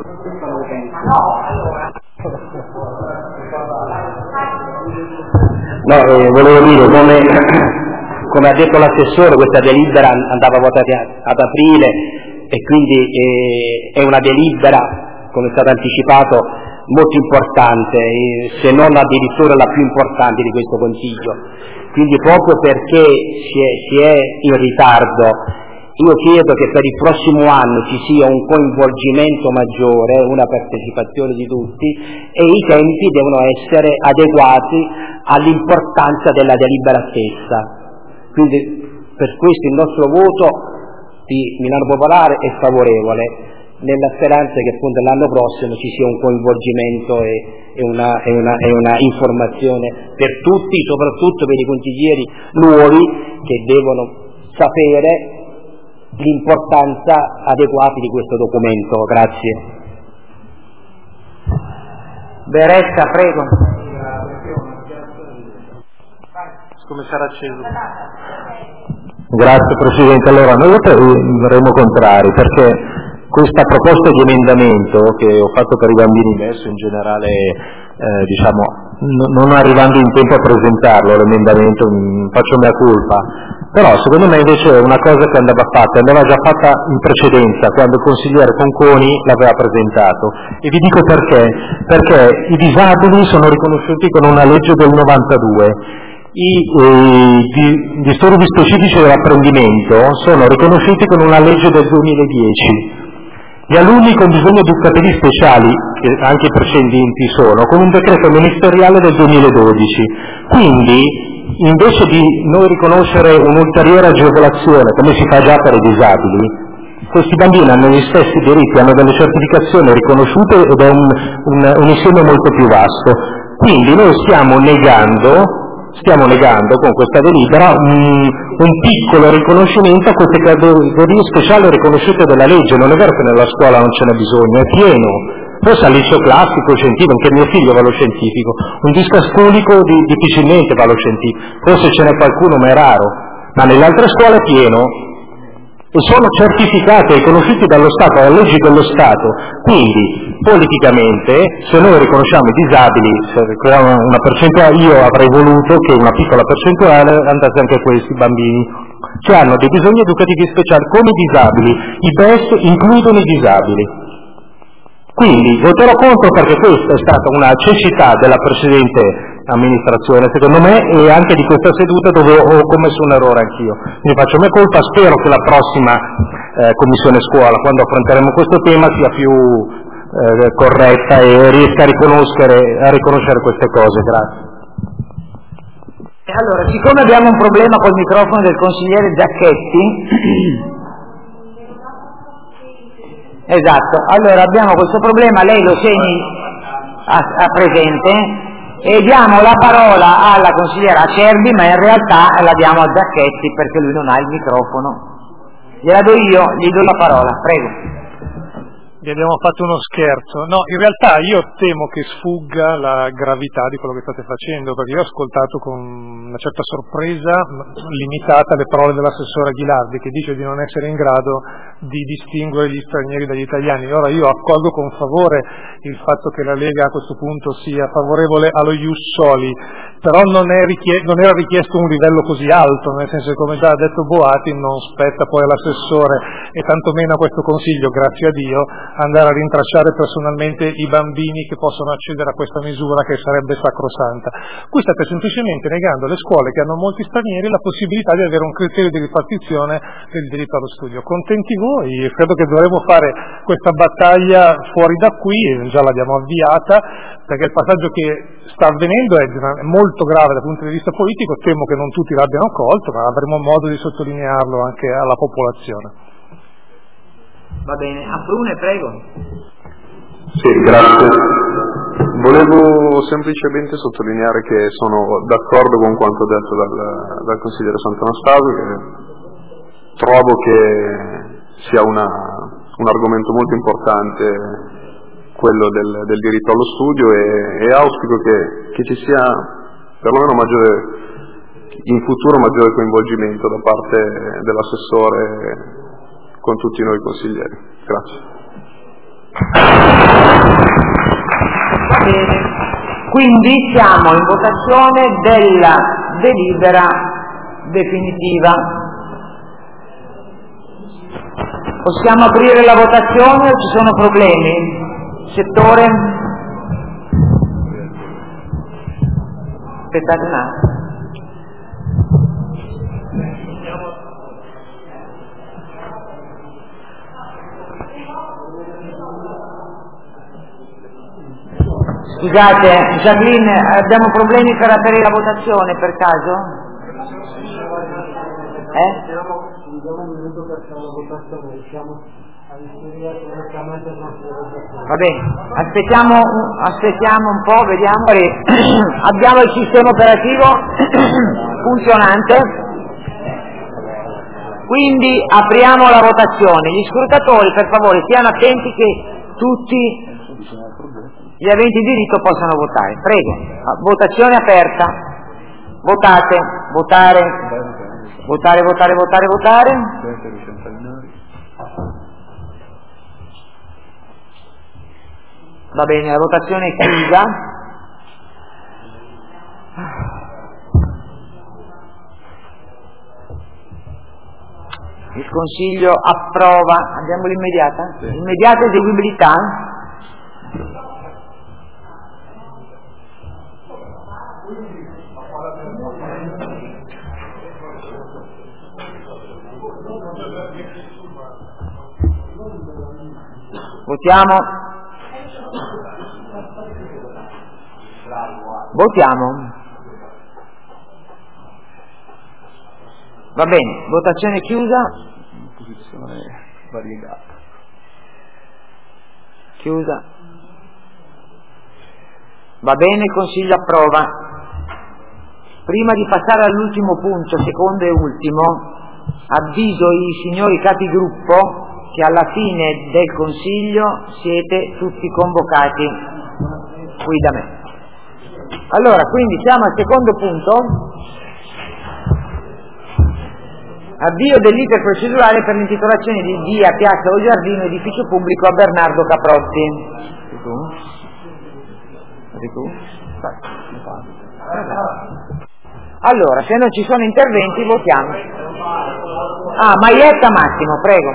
No, eh, volevo dire, come, come ha detto l'assessore, questa delibera andava votata ad aprile e quindi eh, è una delibera, come è stato anticipato, molto importante, eh, se non addirittura la più importante di questo Consiglio. Quindi proprio perché si è, si è in ritardo, io chiedo che per il prossimo anno ci sia un coinvolgimento maggiore, una partecipazione di tutti, e i tempi devono essere adeguati all'importanza della delibera stessa. Quindi per questo il nostro voto di Milano Popolare è favorevole, nella speranza che appunto l'anno prossimo ci sia un coinvolgimento e, e, una, e, una, e una informazione per tutti, soprattutto per i consiglieri nuovi che devono sapere l'importanza adeguata di questo documento. Grazie. Beretta, prego. come sarà acceso. Grazie Presidente. Allora, noi voteremo contrari perché questa proposta di emendamento che ho fatto per i bambini messo in generale, eh, diciamo, n- non arrivando in tempo a presentarlo l'emendamento, mh, faccio mia colpa, però secondo me invece è una cosa che andava fatta, andava già fatta in precedenza quando il consigliere Conconi l'aveva presentato, e vi dico perché, perché i disabili sono riconosciuti con una legge del novantadue, i eh, di, disturbi specifici dell'apprendimento sono riconosciuti con una legge del duemiladieci. Gli alunni con bisogni educativi speciali, che anche i precedenti sono, con un decreto ministeriale del duemiladodici. Quindi, invece di noi riconoscere un'ulteriore agevolazione, come si fa già per i disabili, questi bambini hanno gli stessi diritti, hanno delle certificazioni riconosciute ed è un, un, un insieme molto più vasto. Quindi noi stiamo negando, stiamo negando con questa delibera un, un piccolo riconoscimento a queste categorie speciali riconosciute dalla legge. Non è vero che nella scuola non ce n'è bisogno, è pieno. Forse al liceo classico, scientifico, anche mio figlio va allo scientifico, un discasculico di, difficilmente va allo scientifico, forse ce n'è qualcuno ma è raro, ma nelle altre scuole è pieno. E sono certificati e riconosciuti dallo Stato, dalle leggi dello Stato. Quindi, politicamente, se noi riconosciamo i disabili, se riconosciamo una percentuale, io avrei voluto che una piccola percentuale andasse anche a questi bambini, che hanno dei bisogni educativi speciali come i disabili. I B E S includono i disabili. Quindi, voterò contro perché questa è stata una cecità della precedente amministrazione, secondo me, e anche di questa seduta dove ho commesso un errore anch'io. Mi faccio mia colpa, spero che la prossima eh, commissione scuola, quando affronteremo questo tema, sia più eh, corretta e riesca a riconoscere, a riconoscere queste cose. Grazie. Allora, siccome abbiamo un problema col microfono del consigliere Giacchetti, esatto, allora abbiamo questo problema, lei lo segni a, a presente, e diamo la parola alla consigliera Acerbi, ma in realtà la diamo a Giacchetti perché lui non ha il microfono. Gliela do io, gli do la parola, prego. Vi abbiamo fatto uno scherzo. No, in realtà io temo che sfugga la gravità di quello che state facendo, perché io ho ascoltato con una certa sorpresa limitata le parole dell'assessore Ghilardi, che dice di non essere in grado di distinguere gli stranieri dagli italiani. Ora io accolgo con favore il fatto che la Lega a questo punto sia favorevole allo ius soli, però non, è richie- non era richiesto un livello così alto, nel senso che, come già ha detto Boati, non spetta poi all'assessore e tantomeno a questo Consiglio, grazie a Dio, andare a rintracciare personalmente i bambini che possono accedere a questa misura che sarebbe sacrosanta. Qui state semplicemente negando alle scuole che hanno molti stranieri la possibilità di avere un criterio di ripartizione del diritto allo studio. Contenti voi, credo che dovremo fare questa battaglia fuori da qui, già l'abbiamo avviata, perché il passaggio che sta avvenendo è molto grave dal punto di vista politico, temo che non tutti l'abbiano colto, ma avremo modo di sottolinearlo anche alla popolazione. Va bene, a Prune, prego. Sì, grazie. Volevo semplicemente sottolineare che sono d'accordo con quanto detto dal, dal consigliere Sant'Anastasio, che trovo che sia una, un argomento molto importante quello del, del diritto allo studio, e, e auspico che, che ci sia perlomeno maggiore, in futuro maggiore coinvolgimento da parte dell'assessore con tutti noi consiglieri. Grazie. Va bene. Quindi siamo in votazione della delibera definitiva. Possiamo aprire la votazione o ci sono problemi? Settore? Aspettate un attimo. Scusate, Jacqueline, abbiamo problemi per aprire la votazione per caso? Eh? Va bene, aspettiamo, aspettiamo un po', vediamo. Abbiamo il sistema operativo funzionante, quindi apriamo la votazione. Gli scrutatori, per favore, stiano attenti che tutti gli aventi diritto possano votare. Prego, votazione aperta. Votate, votare, votare, votare, votare, votare. Va bene, la votazione è chiusa. Il Consiglio approva. Abbiamo l'immediata? Sì. Immediata eseguibilità? Votiamo. Votiamo. Va bene, votazione chiusa. Posizione variegata. Chiusa. Va bene, il Consiglio approva. Prima di passare all'ultimo punto, secondo e ultimo, avviso i signori capigruppo che alla fine del Consiglio siete tutti convocati qui da me. Allora, quindi siamo al secondo punto. Avvio dell'iter procedurale per l'intitolazione di via, piazza o giardino edificio pubblico a Bernardo Caprotti. E tu? E tu? Allora, se non ci sono interventi, votiamo. Ah, Maietta Massimo, prego.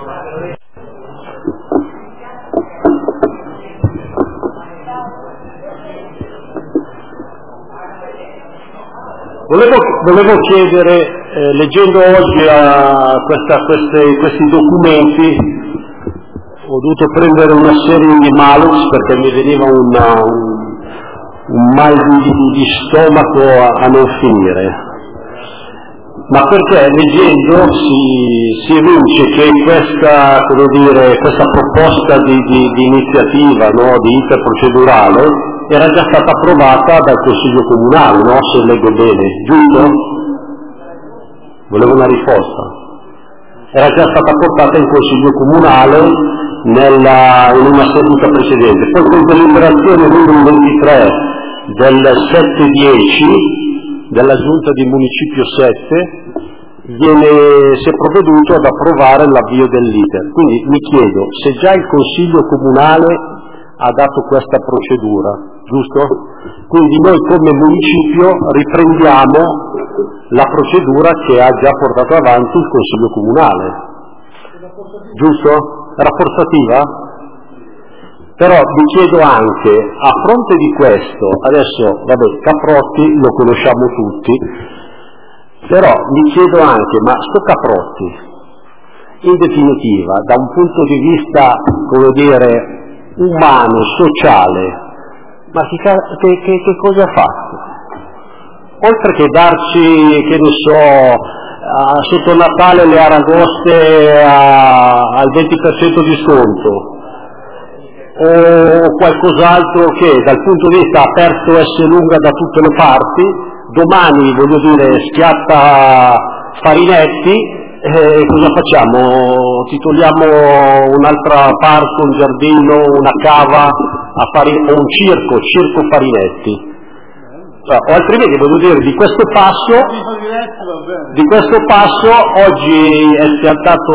Volevo, volevo chiedere, eh, leggendo oggi a questa, queste, questi documenti, ho dovuto prendere una serie di malux perché mi veniva una, un, un mal di, di stomaco a, a non finire, ma perché leggendo si, si evince che questa, come dire, questa proposta di, di, di iniziativa, no, di iter procedurale era già stata approvata dal Consiglio Comunale, no? Se leggo bene, giusto? Volevo una risposta. Era già stata portata in Consiglio Comunale nella, in una seduta precedente. Poi con deliberazione numero ventitré del sette dieci della Giunta di Municipio sette viene, si è provveduto ad approvare l'avvio dell'iter. Quindi mi chiedo se già il Consiglio Comunale ha dato questa procedura, giusto? Quindi noi come municipio riprendiamo la procedura che ha già portato avanti il Consiglio Comunale, giusto? Rafforzativa? Però vi chiedo anche, a fronte di questo, adesso, vabbè, Caprotti lo conosciamo tutti, però vi chiedo anche, ma sto Caprotti, in definitiva, da un punto di vista, come dire, umano, sociale, ma che, che, che, che cosa ha fatto? Oltre che darci, che ne so, a, sotto Natale le aragoste a, al venti per cento di sconto, o qualcos'altro che dal punto di vista aperto S lunga da tutte le parti, domani, voglio dire, schiatta Farinetti, Eh, cosa facciamo? Titoliamo un'altra parco, un giardino, una cava a Fari- o un circo, circo Farinetti. Cioè, o altrimenti voglio dire di questo passo di questo passo oggi è schiantato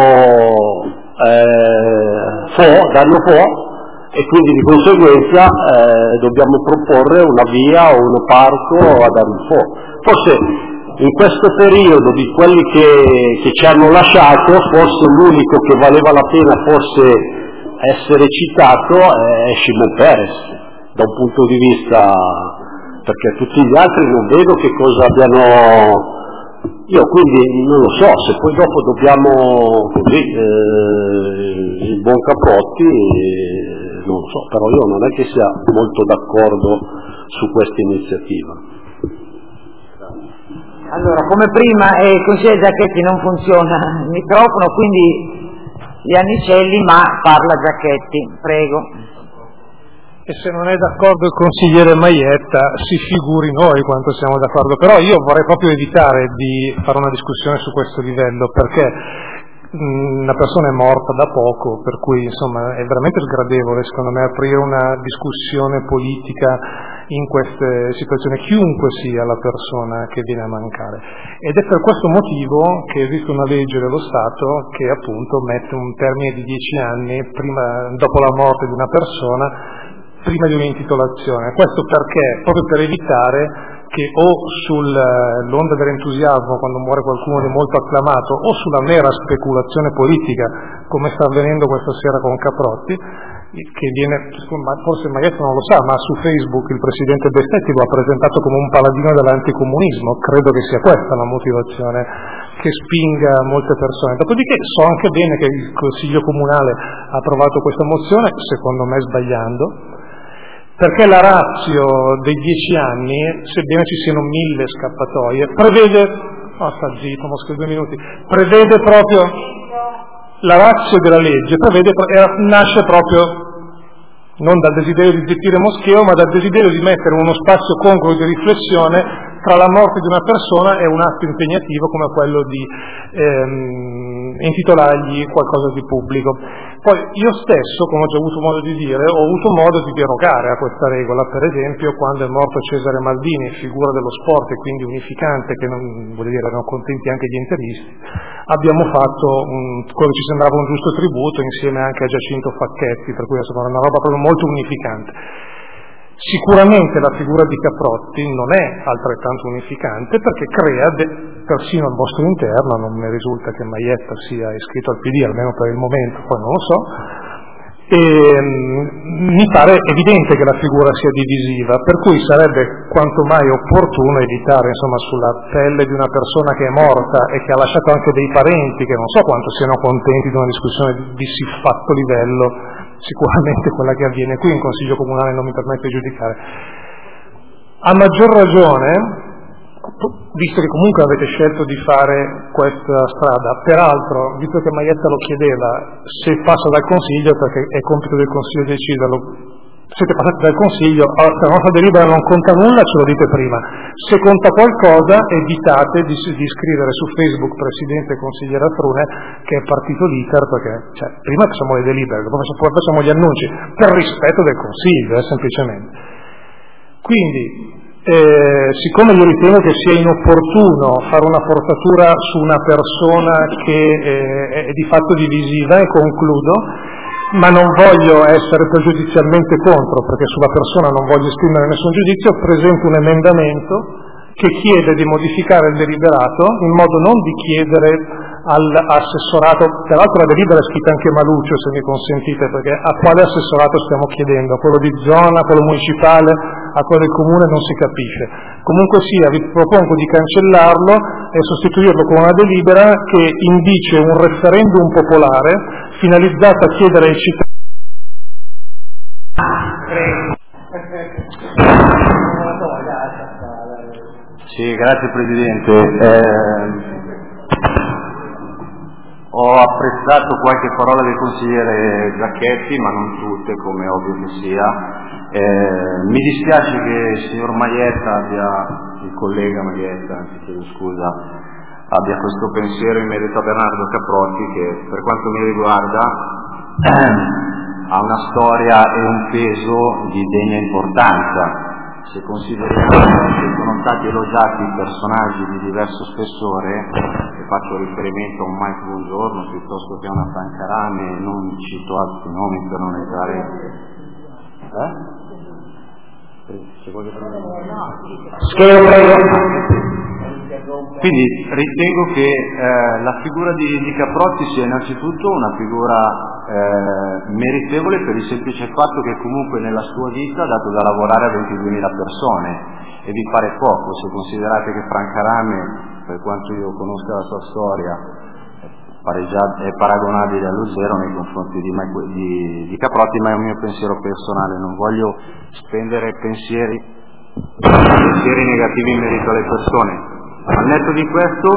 eh, Fo, Dario Fo, e quindi di conseguenza eh, dobbiamo proporre una via o un parco a Dario Fo. Forse in questo periodo di quelli che, che ci hanno lasciato, forse l'unico che valeva la pena forse essere citato è Shimon Peres, da un punto di vista, perché tutti gli altri non vedo che cosa abbiano. Io quindi non lo so, se poi dopo dobbiamo così, eh, il buon Caprotti, eh, non lo so, però io non è che sia molto d'accordo su questa iniziativa. Allora, come prima eh, il consigliere Giacchetti non funziona il microfono, quindi Iannicelli, ma parla Giacchetti, prego. E se non è d'accordo il consigliere Maietta, si figuri noi quanto siamo d'accordo, però io vorrei proprio evitare di fare una discussione su questo livello, perché una persona è morta da poco, per cui insomma è veramente sgradevole secondo me aprire una discussione politica in queste situazioni, chiunque sia la persona che viene a mancare. Ed è per questo motivo che esiste una legge dello Stato che appunto mette un termine di dieci anni prima, dopo la morte di una persona, prima di un'intitolazione. Questo perché? Proprio per evitare che o sull'onda dell'entusiasmo quando muore qualcuno di molto acclamato o sulla mera speculazione politica, come sta avvenendo questa sera con Caprotti, che viene, forse Maietta non lo sa, ma su Facebook il presidente Bestetti lo ha presentato come un paladino dell'anticomunismo. Credo che sia questa la motivazione che spinga molte persone. Dopodiché so anche bene che il Consiglio Comunale ha ha approvato questa mozione, secondo me sbagliando, perché la ratio dei dieci anni, sebbene ci siano mille scappatoie, prevede, oh sta zitto, mosca due minuti, prevede proprio, la ratio della legge prevede, nasce proprio non dal desiderio di zittire Moscheo, ma dal desiderio di mettere uno spazio congruo di riflessione tra la morte di una persona e un atto impegnativo come quello di ehm, intitolargli qualcosa di pubblico. Poi io stesso, come ho già avuto modo di dire, ho avuto modo di derogare a questa regola, per esempio quando è morto Cesare Maldini, figura dello sport e quindi unificante, che non, voglio dire, erano contenti anche gli interisti, abbiamo fatto un, quello che ci sembrava un giusto tributo insieme anche a Giacinto Facchetti, per cui insomma, una roba proprio molto unificante. Sicuramente la figura di Caprotti non è altrettanto unificante perché crea, de- persino al vostro interno, non mi risulta che Maietta sia iscritto al P D, almeno per il momento, poi non lo so, e mh, mi pare evidente che la figura sia divisiva, per cui sarebbe quanto mai opportuno evitare, insomma, sulla pelle di una persona che è morta e che ha lasciato anche dei parenti che non so quanto siano contenti di una discussione di, di siffatto livello, sicuramente quella che avviene qui in Consiglio Comunale non mi permette di giudicare. A maggior ragione, visto che comunque avete scelto di fare questa strada, peraltro, visto che Maietta lo chiedeva, se passa dal Consiglio, perché è compito del Consiglio deciderlo, siete passati dal Consiglio, se la nostra delibera non conta nulla ce lo dite prima, se conta qualcosa evitate di, di scrivere su Facebook Presidente Consigliere Frune che è partito l'iter, perché cioè, prima facciamo le delibere, poi facciamo gli annunci, per rispetto del Consiglio, eh, semplicemente. Quindi, eh, siccome io ritengo che sia inopportuno fare una forzatura su una persona che eh, è di fatto divisiva, e concludo, ma non voglio essere pregiudizialmente contro, perché sulla persona non voglio esprimere nessun giudizio, presento un emendamento che chiede di modificare il deliberato in modo non di chiedere all'assessorato, peraltro la delibera è scritta anche Maluccio, se mi consentite, perché a quale assessorato stiamo chiedendo, a quello di zona, a quello municipale, a quello del comune, non si capisce. Comunque sia, vi propongo di cancellarlo e sostituirlo con una delibera che indice un referendum popolare finalizzato a chiedere ai cittadini. Sì, grazie Presidente. Eh, ho apprezzato qualche parola del consigliere Zacchetti, ma non tutte, come è ovvio che sia. Eh, mi dispiace che il signor Maietta abbia, il collega Maietta, anzi chiedo scusa, abbia questo pensiero in merito a Bernardo Caprotti, che per quanto mi riguarda ha una storia e un peso di degna importanza. Se consideriamo che sono stati elogiati personaggi di diverso spessore, e faccio riferimento a un Mike Buongiorno piuttosto che a una Franca Rame, non cito altri nomi per non entrare. Eh? C'è qualche problema? Schero, prego. Quindi ritengo che eh, la figura di, di Caprotti sia innanzitutto una figura eh, meritevole per il semplice fatto che comunque nella sua vita ha dato da lavorare a ventiduemila persone, e vi pare poco se considerate che Franca Rame, per quanto io conosca la sua storia, è paragonabile allo zero nei confronti di, di, di Caprotti, ma è un mio pensiero personale, non voglio spendere pensieri, pensieri negativi in merito alle persone. Al netto di questo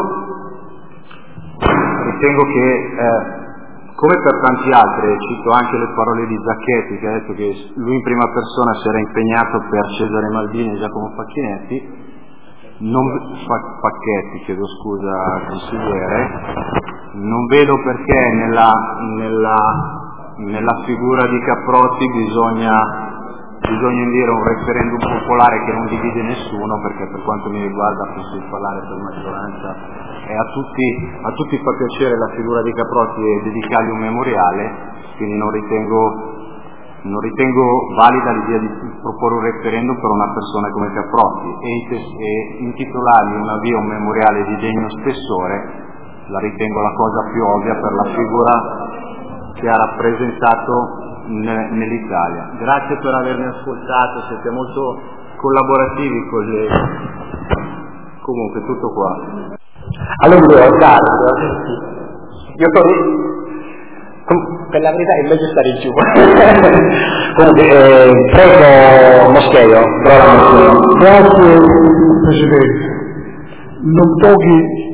ritengo che eh, come per tanti altri, cito anche le parole di Zacchetti che ha detto che lui in prima persona si era impegnato per Cesare Maldini e Giacomo Facchinetti, non, Facchetti, chiedo scusa consigliere, non vedo perché nella, nella, nella figura di Caprotti bisogna bisogna indire un referendum popolare che non divide nessuno, perché per quanto mi riguarda posso parlare per maggioranza e a tutti, a tutti fa piacere la figura di Caprotti e dedicargli un memoriale, quindi non ritengo, non ritengo valida l'idea di proporre un referendum per una persona come Caprotti e, e intitolargli una via un memoriale di degno spessore la ritengo la cosa più ovvia per la figura che ha rappresentato nell'Italia. Grazie per avermi ascoltato, siete molto collaborativi colleghi. Comunque tutto qua. Allora, grazie. Io per la verità è meglio stare giù. Comunque, eh, prego Moscheio, Grazie Presidente. Non pochi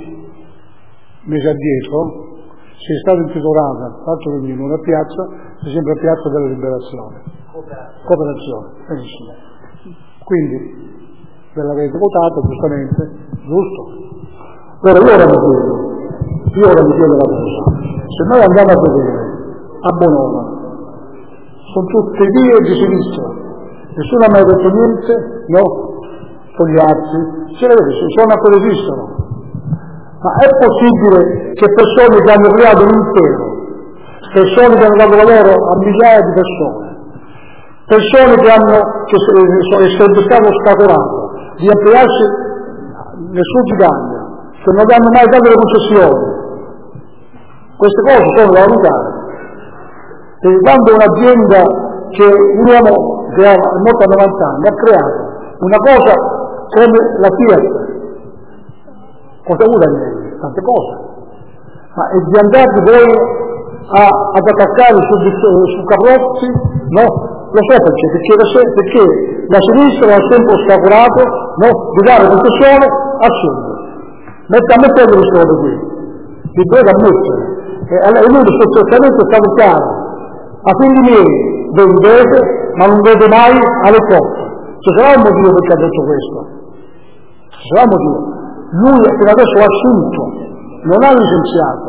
mesi addietro si è stata intitolata, fatto in una piazza, per esempio la Piazza della Liberazione. Cooperazione, benissimo. Quindi ve l'avete votato giustamente, giusto? Ora io ora mi chiedo, io ora mi chiedo una cosa, se noi andiamo a vedere a Bonova, sono tutte vie di sinistra, nessuno ha mai detto niente, no? Con gli atti, se le vede, sono ancora esistono. Ma è possibile che persone che hanno creato un impero, persone che hanno dato lavoro a migliaia di persone, persone che hanno che è sempre stato scatolato di ampliarsi nel Sud Italia, che non hanno mai dato le concessioni, queste cose sono da valutare. E quando un'azienda che un uomo che ha molto a novanta anni ha creato una cosa come la Fiat, cosa vuole lei? Tante cose, ma è di andare poi a, ad attaccare su, su Carrozzi, no? Lo so perché, perché, perché la sinistra ha sempre ostacolato, no? Di dare concessione al Sud. Mette a mettere queste cose qui, vi dovete ammettere, e allora lui sostanzialmente è stato chiaro, a figli miei vendete, ma non vendete mai alle porte. Ci sarà un motivo perché ha detto questo, ci sarà un motivo. Lui fino adesso ha assunto, non ha licenziato.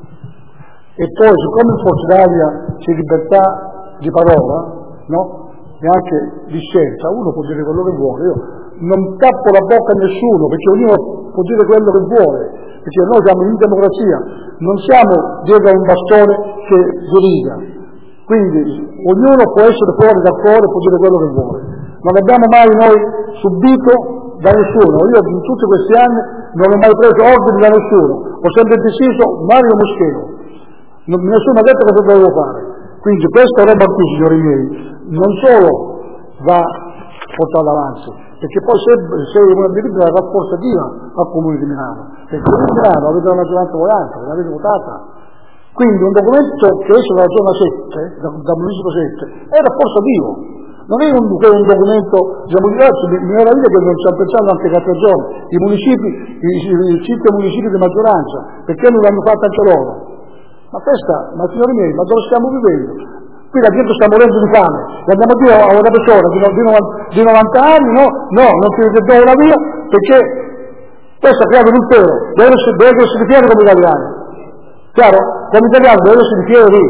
E poi, siccome in Forza Italia c'è libertà di parola, no? E anche di scienza, uno può dire quello che vuole. Io non tappo la bocca a nessuno, perché ognuno può dire quello che vuole, perché noi siamo in democrazia, non siamo dietro a un bastone che deriva. Quindi ognuno può essere fuori dal cuore e può dire quello che vuole. Non abbiamo mai noi subito da nessuno, io in tutti questi anni non ho mai preso ordini da nessuno, ho sempre deciso Mario Moscheio, nessuno ha detto cosa dovevo fare. Quindi questa roba qui, signori miei, non solo va portata avanti, perché poi se, se una delibera rafforzativa al Comune di Milano, perché il Comune di Milano avete la maggioranza volante, l'avete votata. Quindi un documento che esce dalla zona sette, da, da municipio sette, è rafforzativo. Non è un, un documento, diciamo, diverso, mi viene da dire che non stiamo pensando anche che altre zone, i municipi, i, i cinque municipi di maggioranza, perché non l'hanno fatto anche loro? Ma questa, ma signori miei, ma dove stiamo vivendo? Qui la gente sta morendo di fame, e andiamo a dire a una persona di, di, di novanta anni, no, no, non ti do una via, perché questo ha creato un impero, deve essere fieri come italiani. Chiaro? Come italiani deve essere fieri.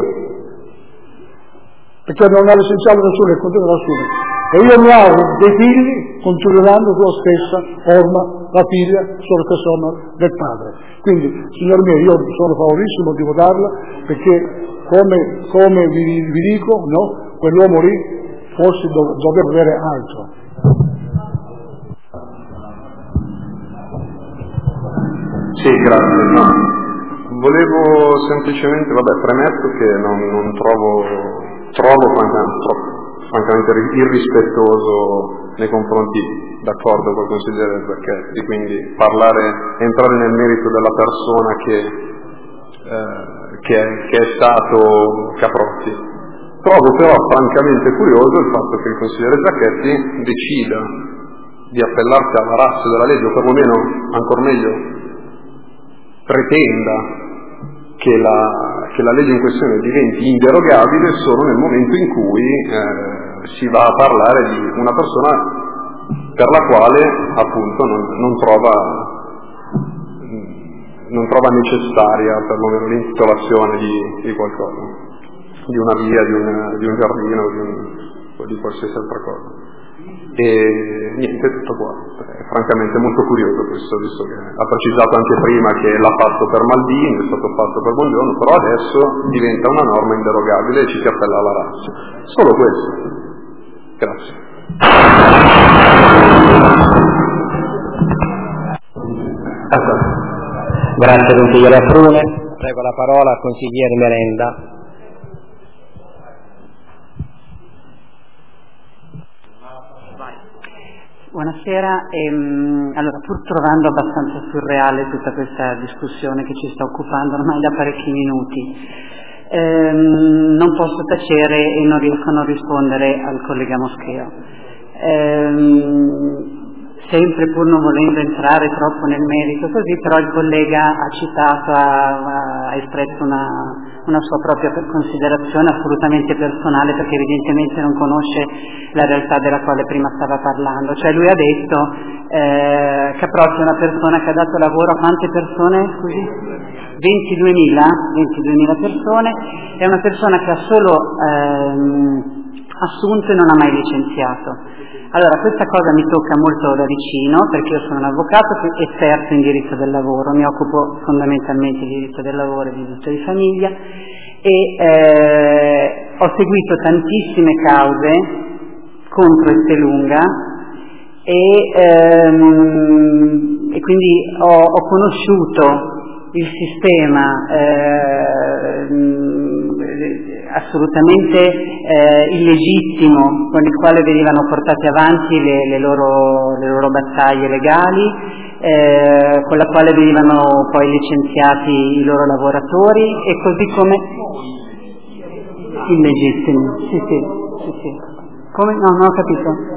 Perché non ha l'essenziale nessuno e continua ad assumere. E io mi auguro che dei figli continueranno sulla stessa forma, la figlia sulla stessa forma del padre. Quindi, signori miei, io sono favorissimo di votarla perché, come, come vi, vi dico, no, quell'uomo lì forse dov- doveva avere altro. Sì, grazie. No. Volevo semplicemente, vabbè, premetto che non, non trovo... trovo francamente irrispettoso nei confronti, d'accordo col consigliere Zacchetti, quindi parlare, entrare nel merito della persona che, eh, che, è, che è stato Caprotti. Trovo però francamente curioso il fatto che il consigliere Zacchetti decida di appellarsi alla ratio della legge, o perlomeno, ancor meglio, pretenda che la, che la legge in questione diventi inderogabile solo nel momento in cui eh, si va a parlare di una persona per la quale appunto non, non trova non trova necessaria perlomeno l'intitolazione di, di qualcosa, di una via, di un, di un giardino, di, un, o di qualsiasi altra cosa. E niente, tutto qua. È francamente molto curioso questo, visto che ha precisato anche prima che l'ha fatto per Maldini, è stato fatto per Bongiorno, però adesso diventa una norma inderogabile e ci si appella alla razza. Solo questo. Grazie. Grazie consigliere Aprune. Prego la parola al consigliere Merenda. Buonasera, ehm, allora pur trovando abbastanza surreale tutta questa discussione che ci sta occupando ormai da parecchi minuti, Ehm, non posso tacere e non riesco a non rispondere al collega Moscheo. Ehm, sempre pur non volendo entrare troppo nel merito così, però il collega ha citato, ha, ha espresso una, una sua propria considerazione assolutamente personale, perché evidentemente non conosce la realtà della quale prima stava parlando. Cioè lui ha detto eh, che proprio una persona che ha dato lavoro a quante persone? Scusi? ventiduemila persone, è una persona che ha solo ehm, assunto e non ha mai licenziato. Allora, questa cosa mi tocca molto da vicino, perché io sono un avvocato esperto in diritto del lavoro, mi occupo fondamentalmente di diritto del lavoro e di diritto di famiglia e eh, ho seguito tantissime cause contro Esselunga e, ehm, e quindi ho, ho conosciuto il sistema eh, assolutamente eh, illegittimo con il quale venivano portate avanti le, le, loro, le loro battaglie legali, eh, con la quale venivano poi licenziati i loro lavoratori e così come illegittimo. Sì, sì, sì, sì. Come? No, non ho capito.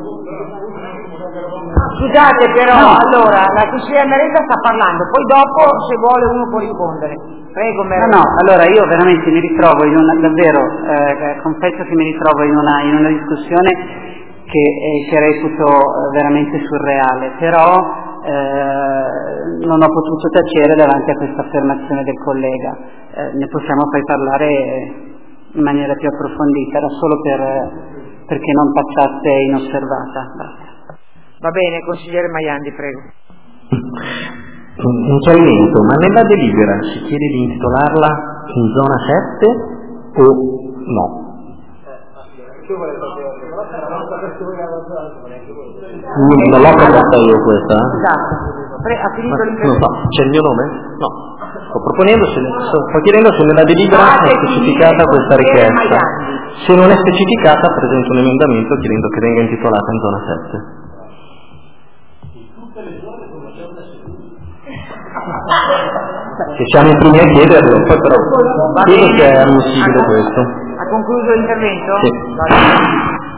Scusate però, No. allora, la consigliera Merenda sta parlando, poi dopo se vuole uno può rispondere. Prego No, Merenda. no, allora io veramente mi ritrovo in una, davvero, eh, confesso che mi ritrovo in una, in una discussione che, eh, che reputo eh, veramente surreale, però eh, non ho potuto tacere davanti a questa affermazione del collega. Eh, ne possiamo poi parlare in maniera più approfondita, era solo per, perché non passasse inosservata. Basta. Va bene, consigliere Maiandi, prego. Un chiarimento, ma nella delibera si chiede di intitolarla in zona sette o no? Non l'ho proposta io questa? Esatto. Pre- ha finito Ma, l'intervento? non so, c'è il mio nome? No. Sto proponendo, se, sto chiedendo se nella delibera è specificata questa richiesta. Se non è specificata presento un emendamento chiedendo che venga intitolata in zona sette. Che siamo i primi a chiederlo, poi però credo che è ammissibile questo. Ha concluso l'intervento? Sì. Va bene.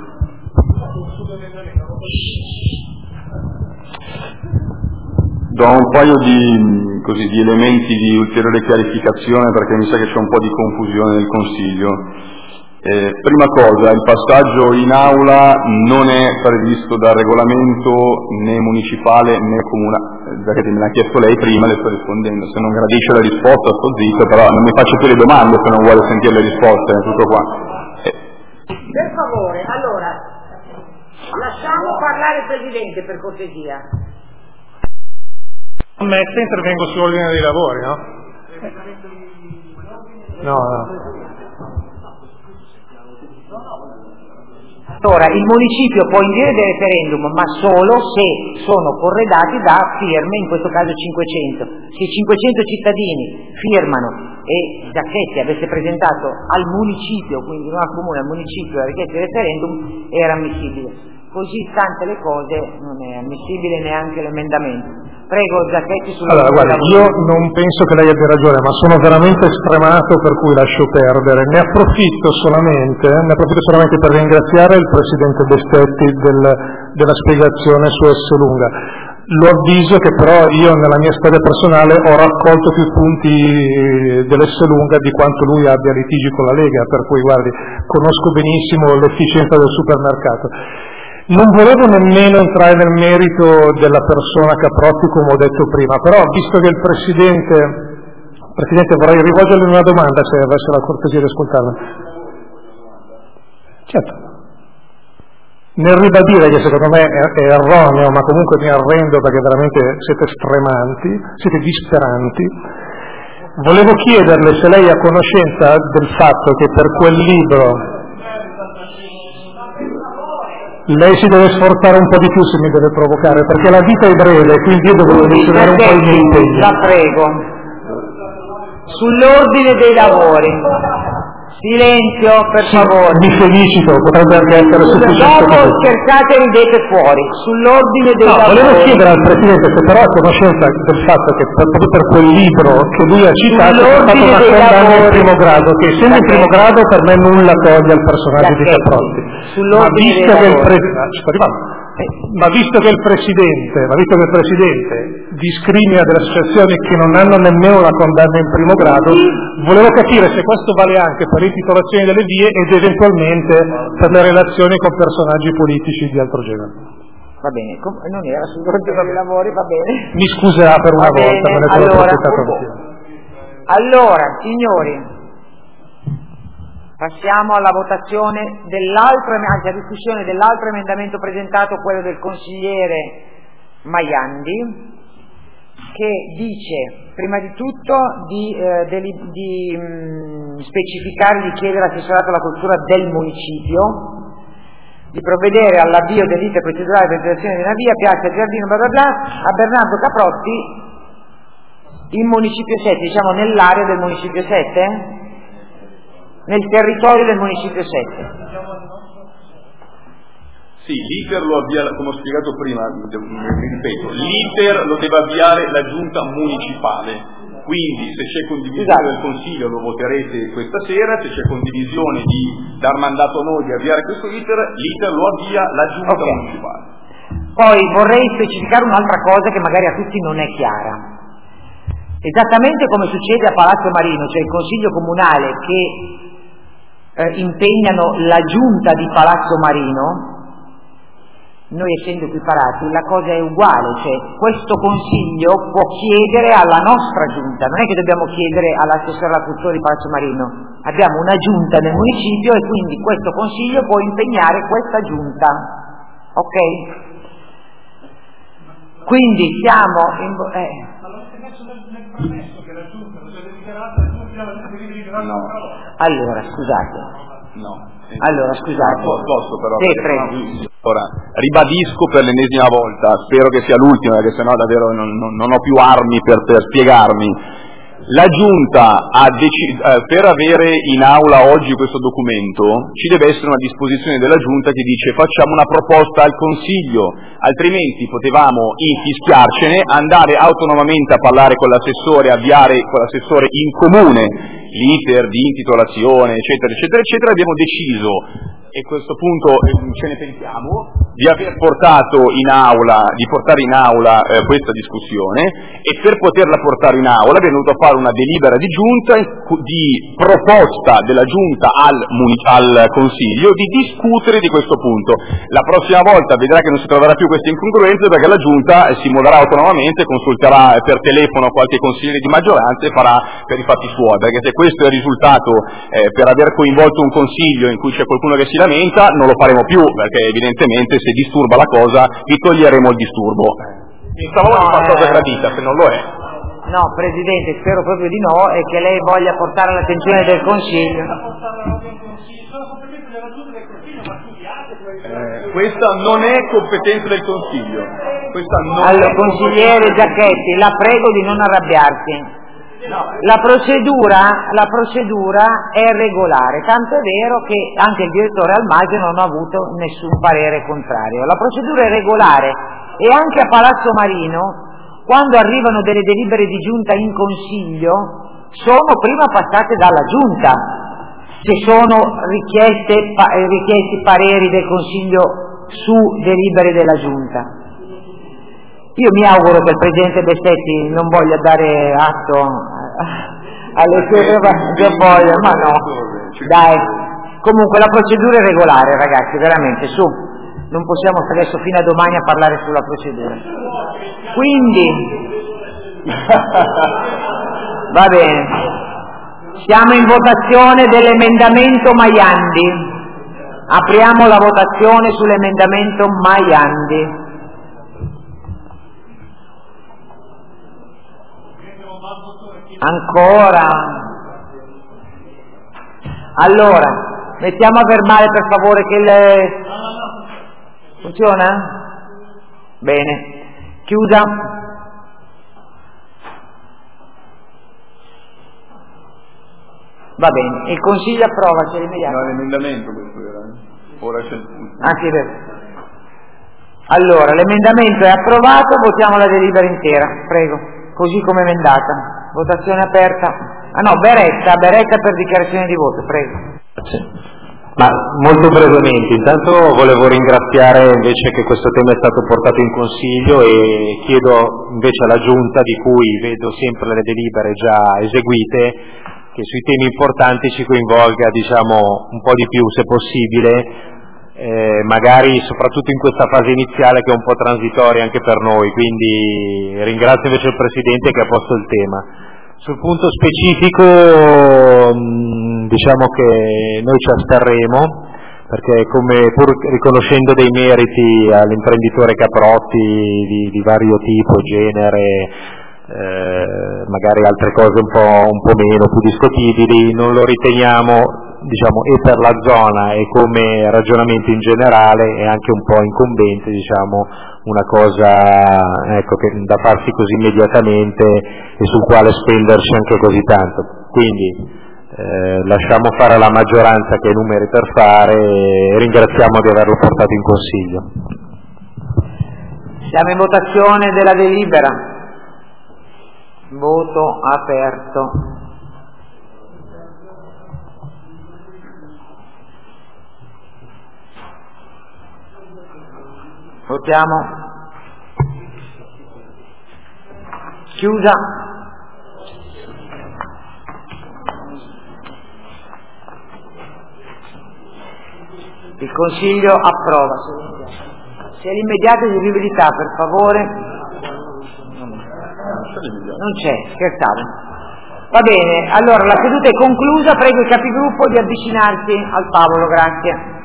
Do un paio di, così, di elementi di ulteriore chiarificazione perché mi sa che c'è un po' di confusione nel Consiglio. Eh, prima cosa, il passaggio in aula non è previsto dal regolamento né municipale né comunale, già che me l'ha chiesto lei prima, le sto rispondendo. Se non gradisce la risposta sto zitto, però non mi faccio più le domande se non vuole sentire le risposte, è tutto qua. Eh. Per favore, allora, lasciamo parlare il Presidente per cortesia. Ammette, intervengo sull'ordine dei lavori, no? No, no. Allora, il municipio può indire del referendum, ma solo se sono corredati da firme, in questo caso cinquecento. Se cinquecento cittadini firmano e Giacchetti avesse presentato al municipio, quindi non al comune, al municipio, la richiesta di referendum, era ammissibile. Così stante le cose non è ammissibile neanche l'emendamento. Prego Giacchetti sulla Allora, guarda, io non penso che lei abbia ragione, ma sono veramente stremato per cui lascio perdere. Ne approfitto solamente, ne approfitto solamente per ringraziare il Presidente Bestetti del, della spiegazione su Esselunga. Lo avviso che però io nella mia storia personale ho raccolto più punti dell'Esselunga di quanto lui abbia litigi con la Lega, per cui guardi, conosco benissimo l'efficienza del supermercato. Non volevo nemmeno entrare nel merito della persona Caprotti, come ho detto prima, però visto che il Presidente, Presidente vorrei rivolgerle una domanda, se avesse la cortesia di ascoltarla. Certo. Nel ribadire che secondo me è, è erroneo, ma comunque mi arrendo perché veramente siete stremanti, siete disperanti, volevo chiederle se lei è a conoscenza del fatto che per quel libro lei si deve sforzare un po' di più se mi deve provocare, perché la vita è breve, quindi io devo misurare un po' i miei impegni. La prego. Sull'ordine dei lavori. Silenzio, per favore. Mi felicito, potrebbe anche essere sufficiente. Dopo scherzate e ridete fuori, sull'ordine dei No, lavori. volevo chiedere al Presidente se però a conoscenza del fatto che proprio per quel libro che lui ha citato è stata una condanna in primo grado, che essendo in primo grado per me nulla toglie al personaggio di Caprotti. Ma visto che il Presidente Ma visto che il Presidente, ma visto che il Presidente discrimina delle associazioni che non hanno nemmeno la condanna in primo grado, volevo capire se questo vale anche per l'intitolazione delle vie ed eventualmente per le relazioni con personaggi politici di altro genere. Va bene, com- non era sull'ordine dei lavori, va bene. Mi scuserà per una Va volta, bene, me ne sono allora, approfittato anch'io. Allora, signori, passiamo alla votazione dell'altro, anzi alla discussione dell'altro emendamento presentato, quello del consigliere Maiandi, che dice prima di tutto di, eh, deli, di mh, specificare, di chiedere all'assessorato alla cultura del municipio di provvedere all'avvio dell'iter procedurale per l'installazione di una via, piazza, giardino, bla bla bla, a Bernardo Caprotti in municipio sette, diciamo nell'area del municipio sette, nel territorio del municipio sette. Sì, l'iter lo avvia, come ho spiegato prima, mi ripeto, l'iter lo deve avviare la giunta municipale. Quindi se c'è condivisione esatto. del Consiglio lo voterete questa sera, se c'è condivisione di dar mandato a noi di avviare questo iter, l'iter lo avvia la giunta okay. municipale. Poi vorrei specificare un'altra cosa che magari a tutti non è chiara. Esattamente come succede a Palazzo Marino, cioè il Consiglio Comunale che eh, impegnano la giunta di Palazzo Marino, noi essendo equiparati la cosa è uguale, cioè questo consiglio può chiedere alla nostra giunta, non è che dobbiamo chiedere all'assessore alla cultura di Palazzo Marino, abbiamo una giunta nel municipio e quindi questo consiglio può impegnare questa giunta, ok? Quindi siamo in... Eh. No. Allora, scusate. No. Allora, scusate. Posso però. Sì, prego. Ora, ribadisco per l'ennesima volta, spero che sia l'ultima, perché sennò davvero non, non, non ho più armi per, per spiegarmi. La Giunta ha deci- eh, per avere in aula oggi questo documento ci deve essere una disposizione della Giunta che dice facciamo una proposta al Consiglio, altrimenti potevamo infischiarcene, andare autonomamente a parlare con l'assessore, avviare con l'assessore in comune l'iter di intitolazione, eccetera, eccetera, eccetera. Abbiamo deciso, e a questo punto eh, ce ne pensiamo, di aver portato in aula, di portare in aula eh, questa discussione, e per poterla portare in aula abbiamo dovuto fare una delibera di giunta, di proposta della giunta al, al Consiglio di discutere di questo punto. La prossima volta vedrà che non si troverà più queste incongruenze, perché la giunta si muoverà autonomamente, consulterà per telefono qualche consigliere di maggioranza e farà per i fatti suoi, perché se questo è il risultato eh, per aver coinvolto un consiglio in cui c'è qualcuno che si lamenta, non lo faremo più, perché evidentemente se disturba la cosa vi toglieremo il disturbo. Pensavo no, di qualcosa eh... gradita, se non lo è. No, Presidente, spero proprio di no, e che lei voglia portare all'attenzione del Consiglio. Eh, questa non è competenza del Consiglio. Questa non allora, è consigliere Giacchetti, la prego di non arrabbiarsi. La procedura, la procedura è regolare, tanto è vero che anche il direttore Almagio non ha avuto nessun parere contrario. La procedura è regolare e anche a Palazzo Marino, quando arrivano delle delibere di giunta in consiglio, sono prima passate dalla giunta, se sono richieste, pa, richiesti pareri del consiglio su delibere della giunta. Io mi auguro che il Presidente Bessetti non voglia dare atto alle sue che voglia, ma no, dai, comunque la procedura è regolare, ragazzi, veramente, su, non possiamo stare adesso fino a domani a parlare sulla procedura. Quindi, va bene, siamo in votazione dell'emendamento Maiandi, apriamo la votazione sull'emendamento Maiandi. Ancora. Allora, mettiamo a verbale per favore che le... Funziona? Bene. Chiusa. Va bene, il Consiglio approva, c'è l'immediato. No, l'emendamento questo era. Ora c'è il... Ah, sì, vero. Allora, l'emendamento è approvato, votiamo la delibera intera, prego, così come emendata. Votazione aperta. Ah no, Beretta, Beretta per dichiarazione di voto, prego. Ma molto brevemente, intanto volevo ringraziare invece che questo tema è stato portato in Consiglio e chiedo invece alla Giunta, di cui vedo sempre le delibere già eseguite, che sui temi importanti ci coinvolga, diciamo, un po' di più se possibile, eh, magari soprattutto in questa fase iniziale che è un po' transitoria anche per noi, quindi ringrazio invece il Presidente che ha posto il tema. Sul punto specifico diciamo che noi ci asterremo, perché come pur riconoscendo dei meriti all'imprenditore Caprotti di, di vario tipo, genere, eh, magari altre cose un po', un po' meno, più discutibili, non lo riteniamo, diciamo, e per la zona e come ragionamento in generale è anche un po' incombente, diciamo, una cosa, ecco, che da farsi così immediatamente e sul quale spenderci anche così tanto. Quindi eh, lasciamo fare alla maggioranza che ha i numeri per fare e ringraziamo di averlo portato in Consiglio. Siamo in votazione della delibera. Voto aperto. Votiamo. Chiusa. Il Consiglio approva. C'è l'immediata eseguibilità, per favore. Non c'è, scherzavo. Va bene, allora la seduta è conclusa, prego i capigruppo di avvicinarsi al tavolo, grazie.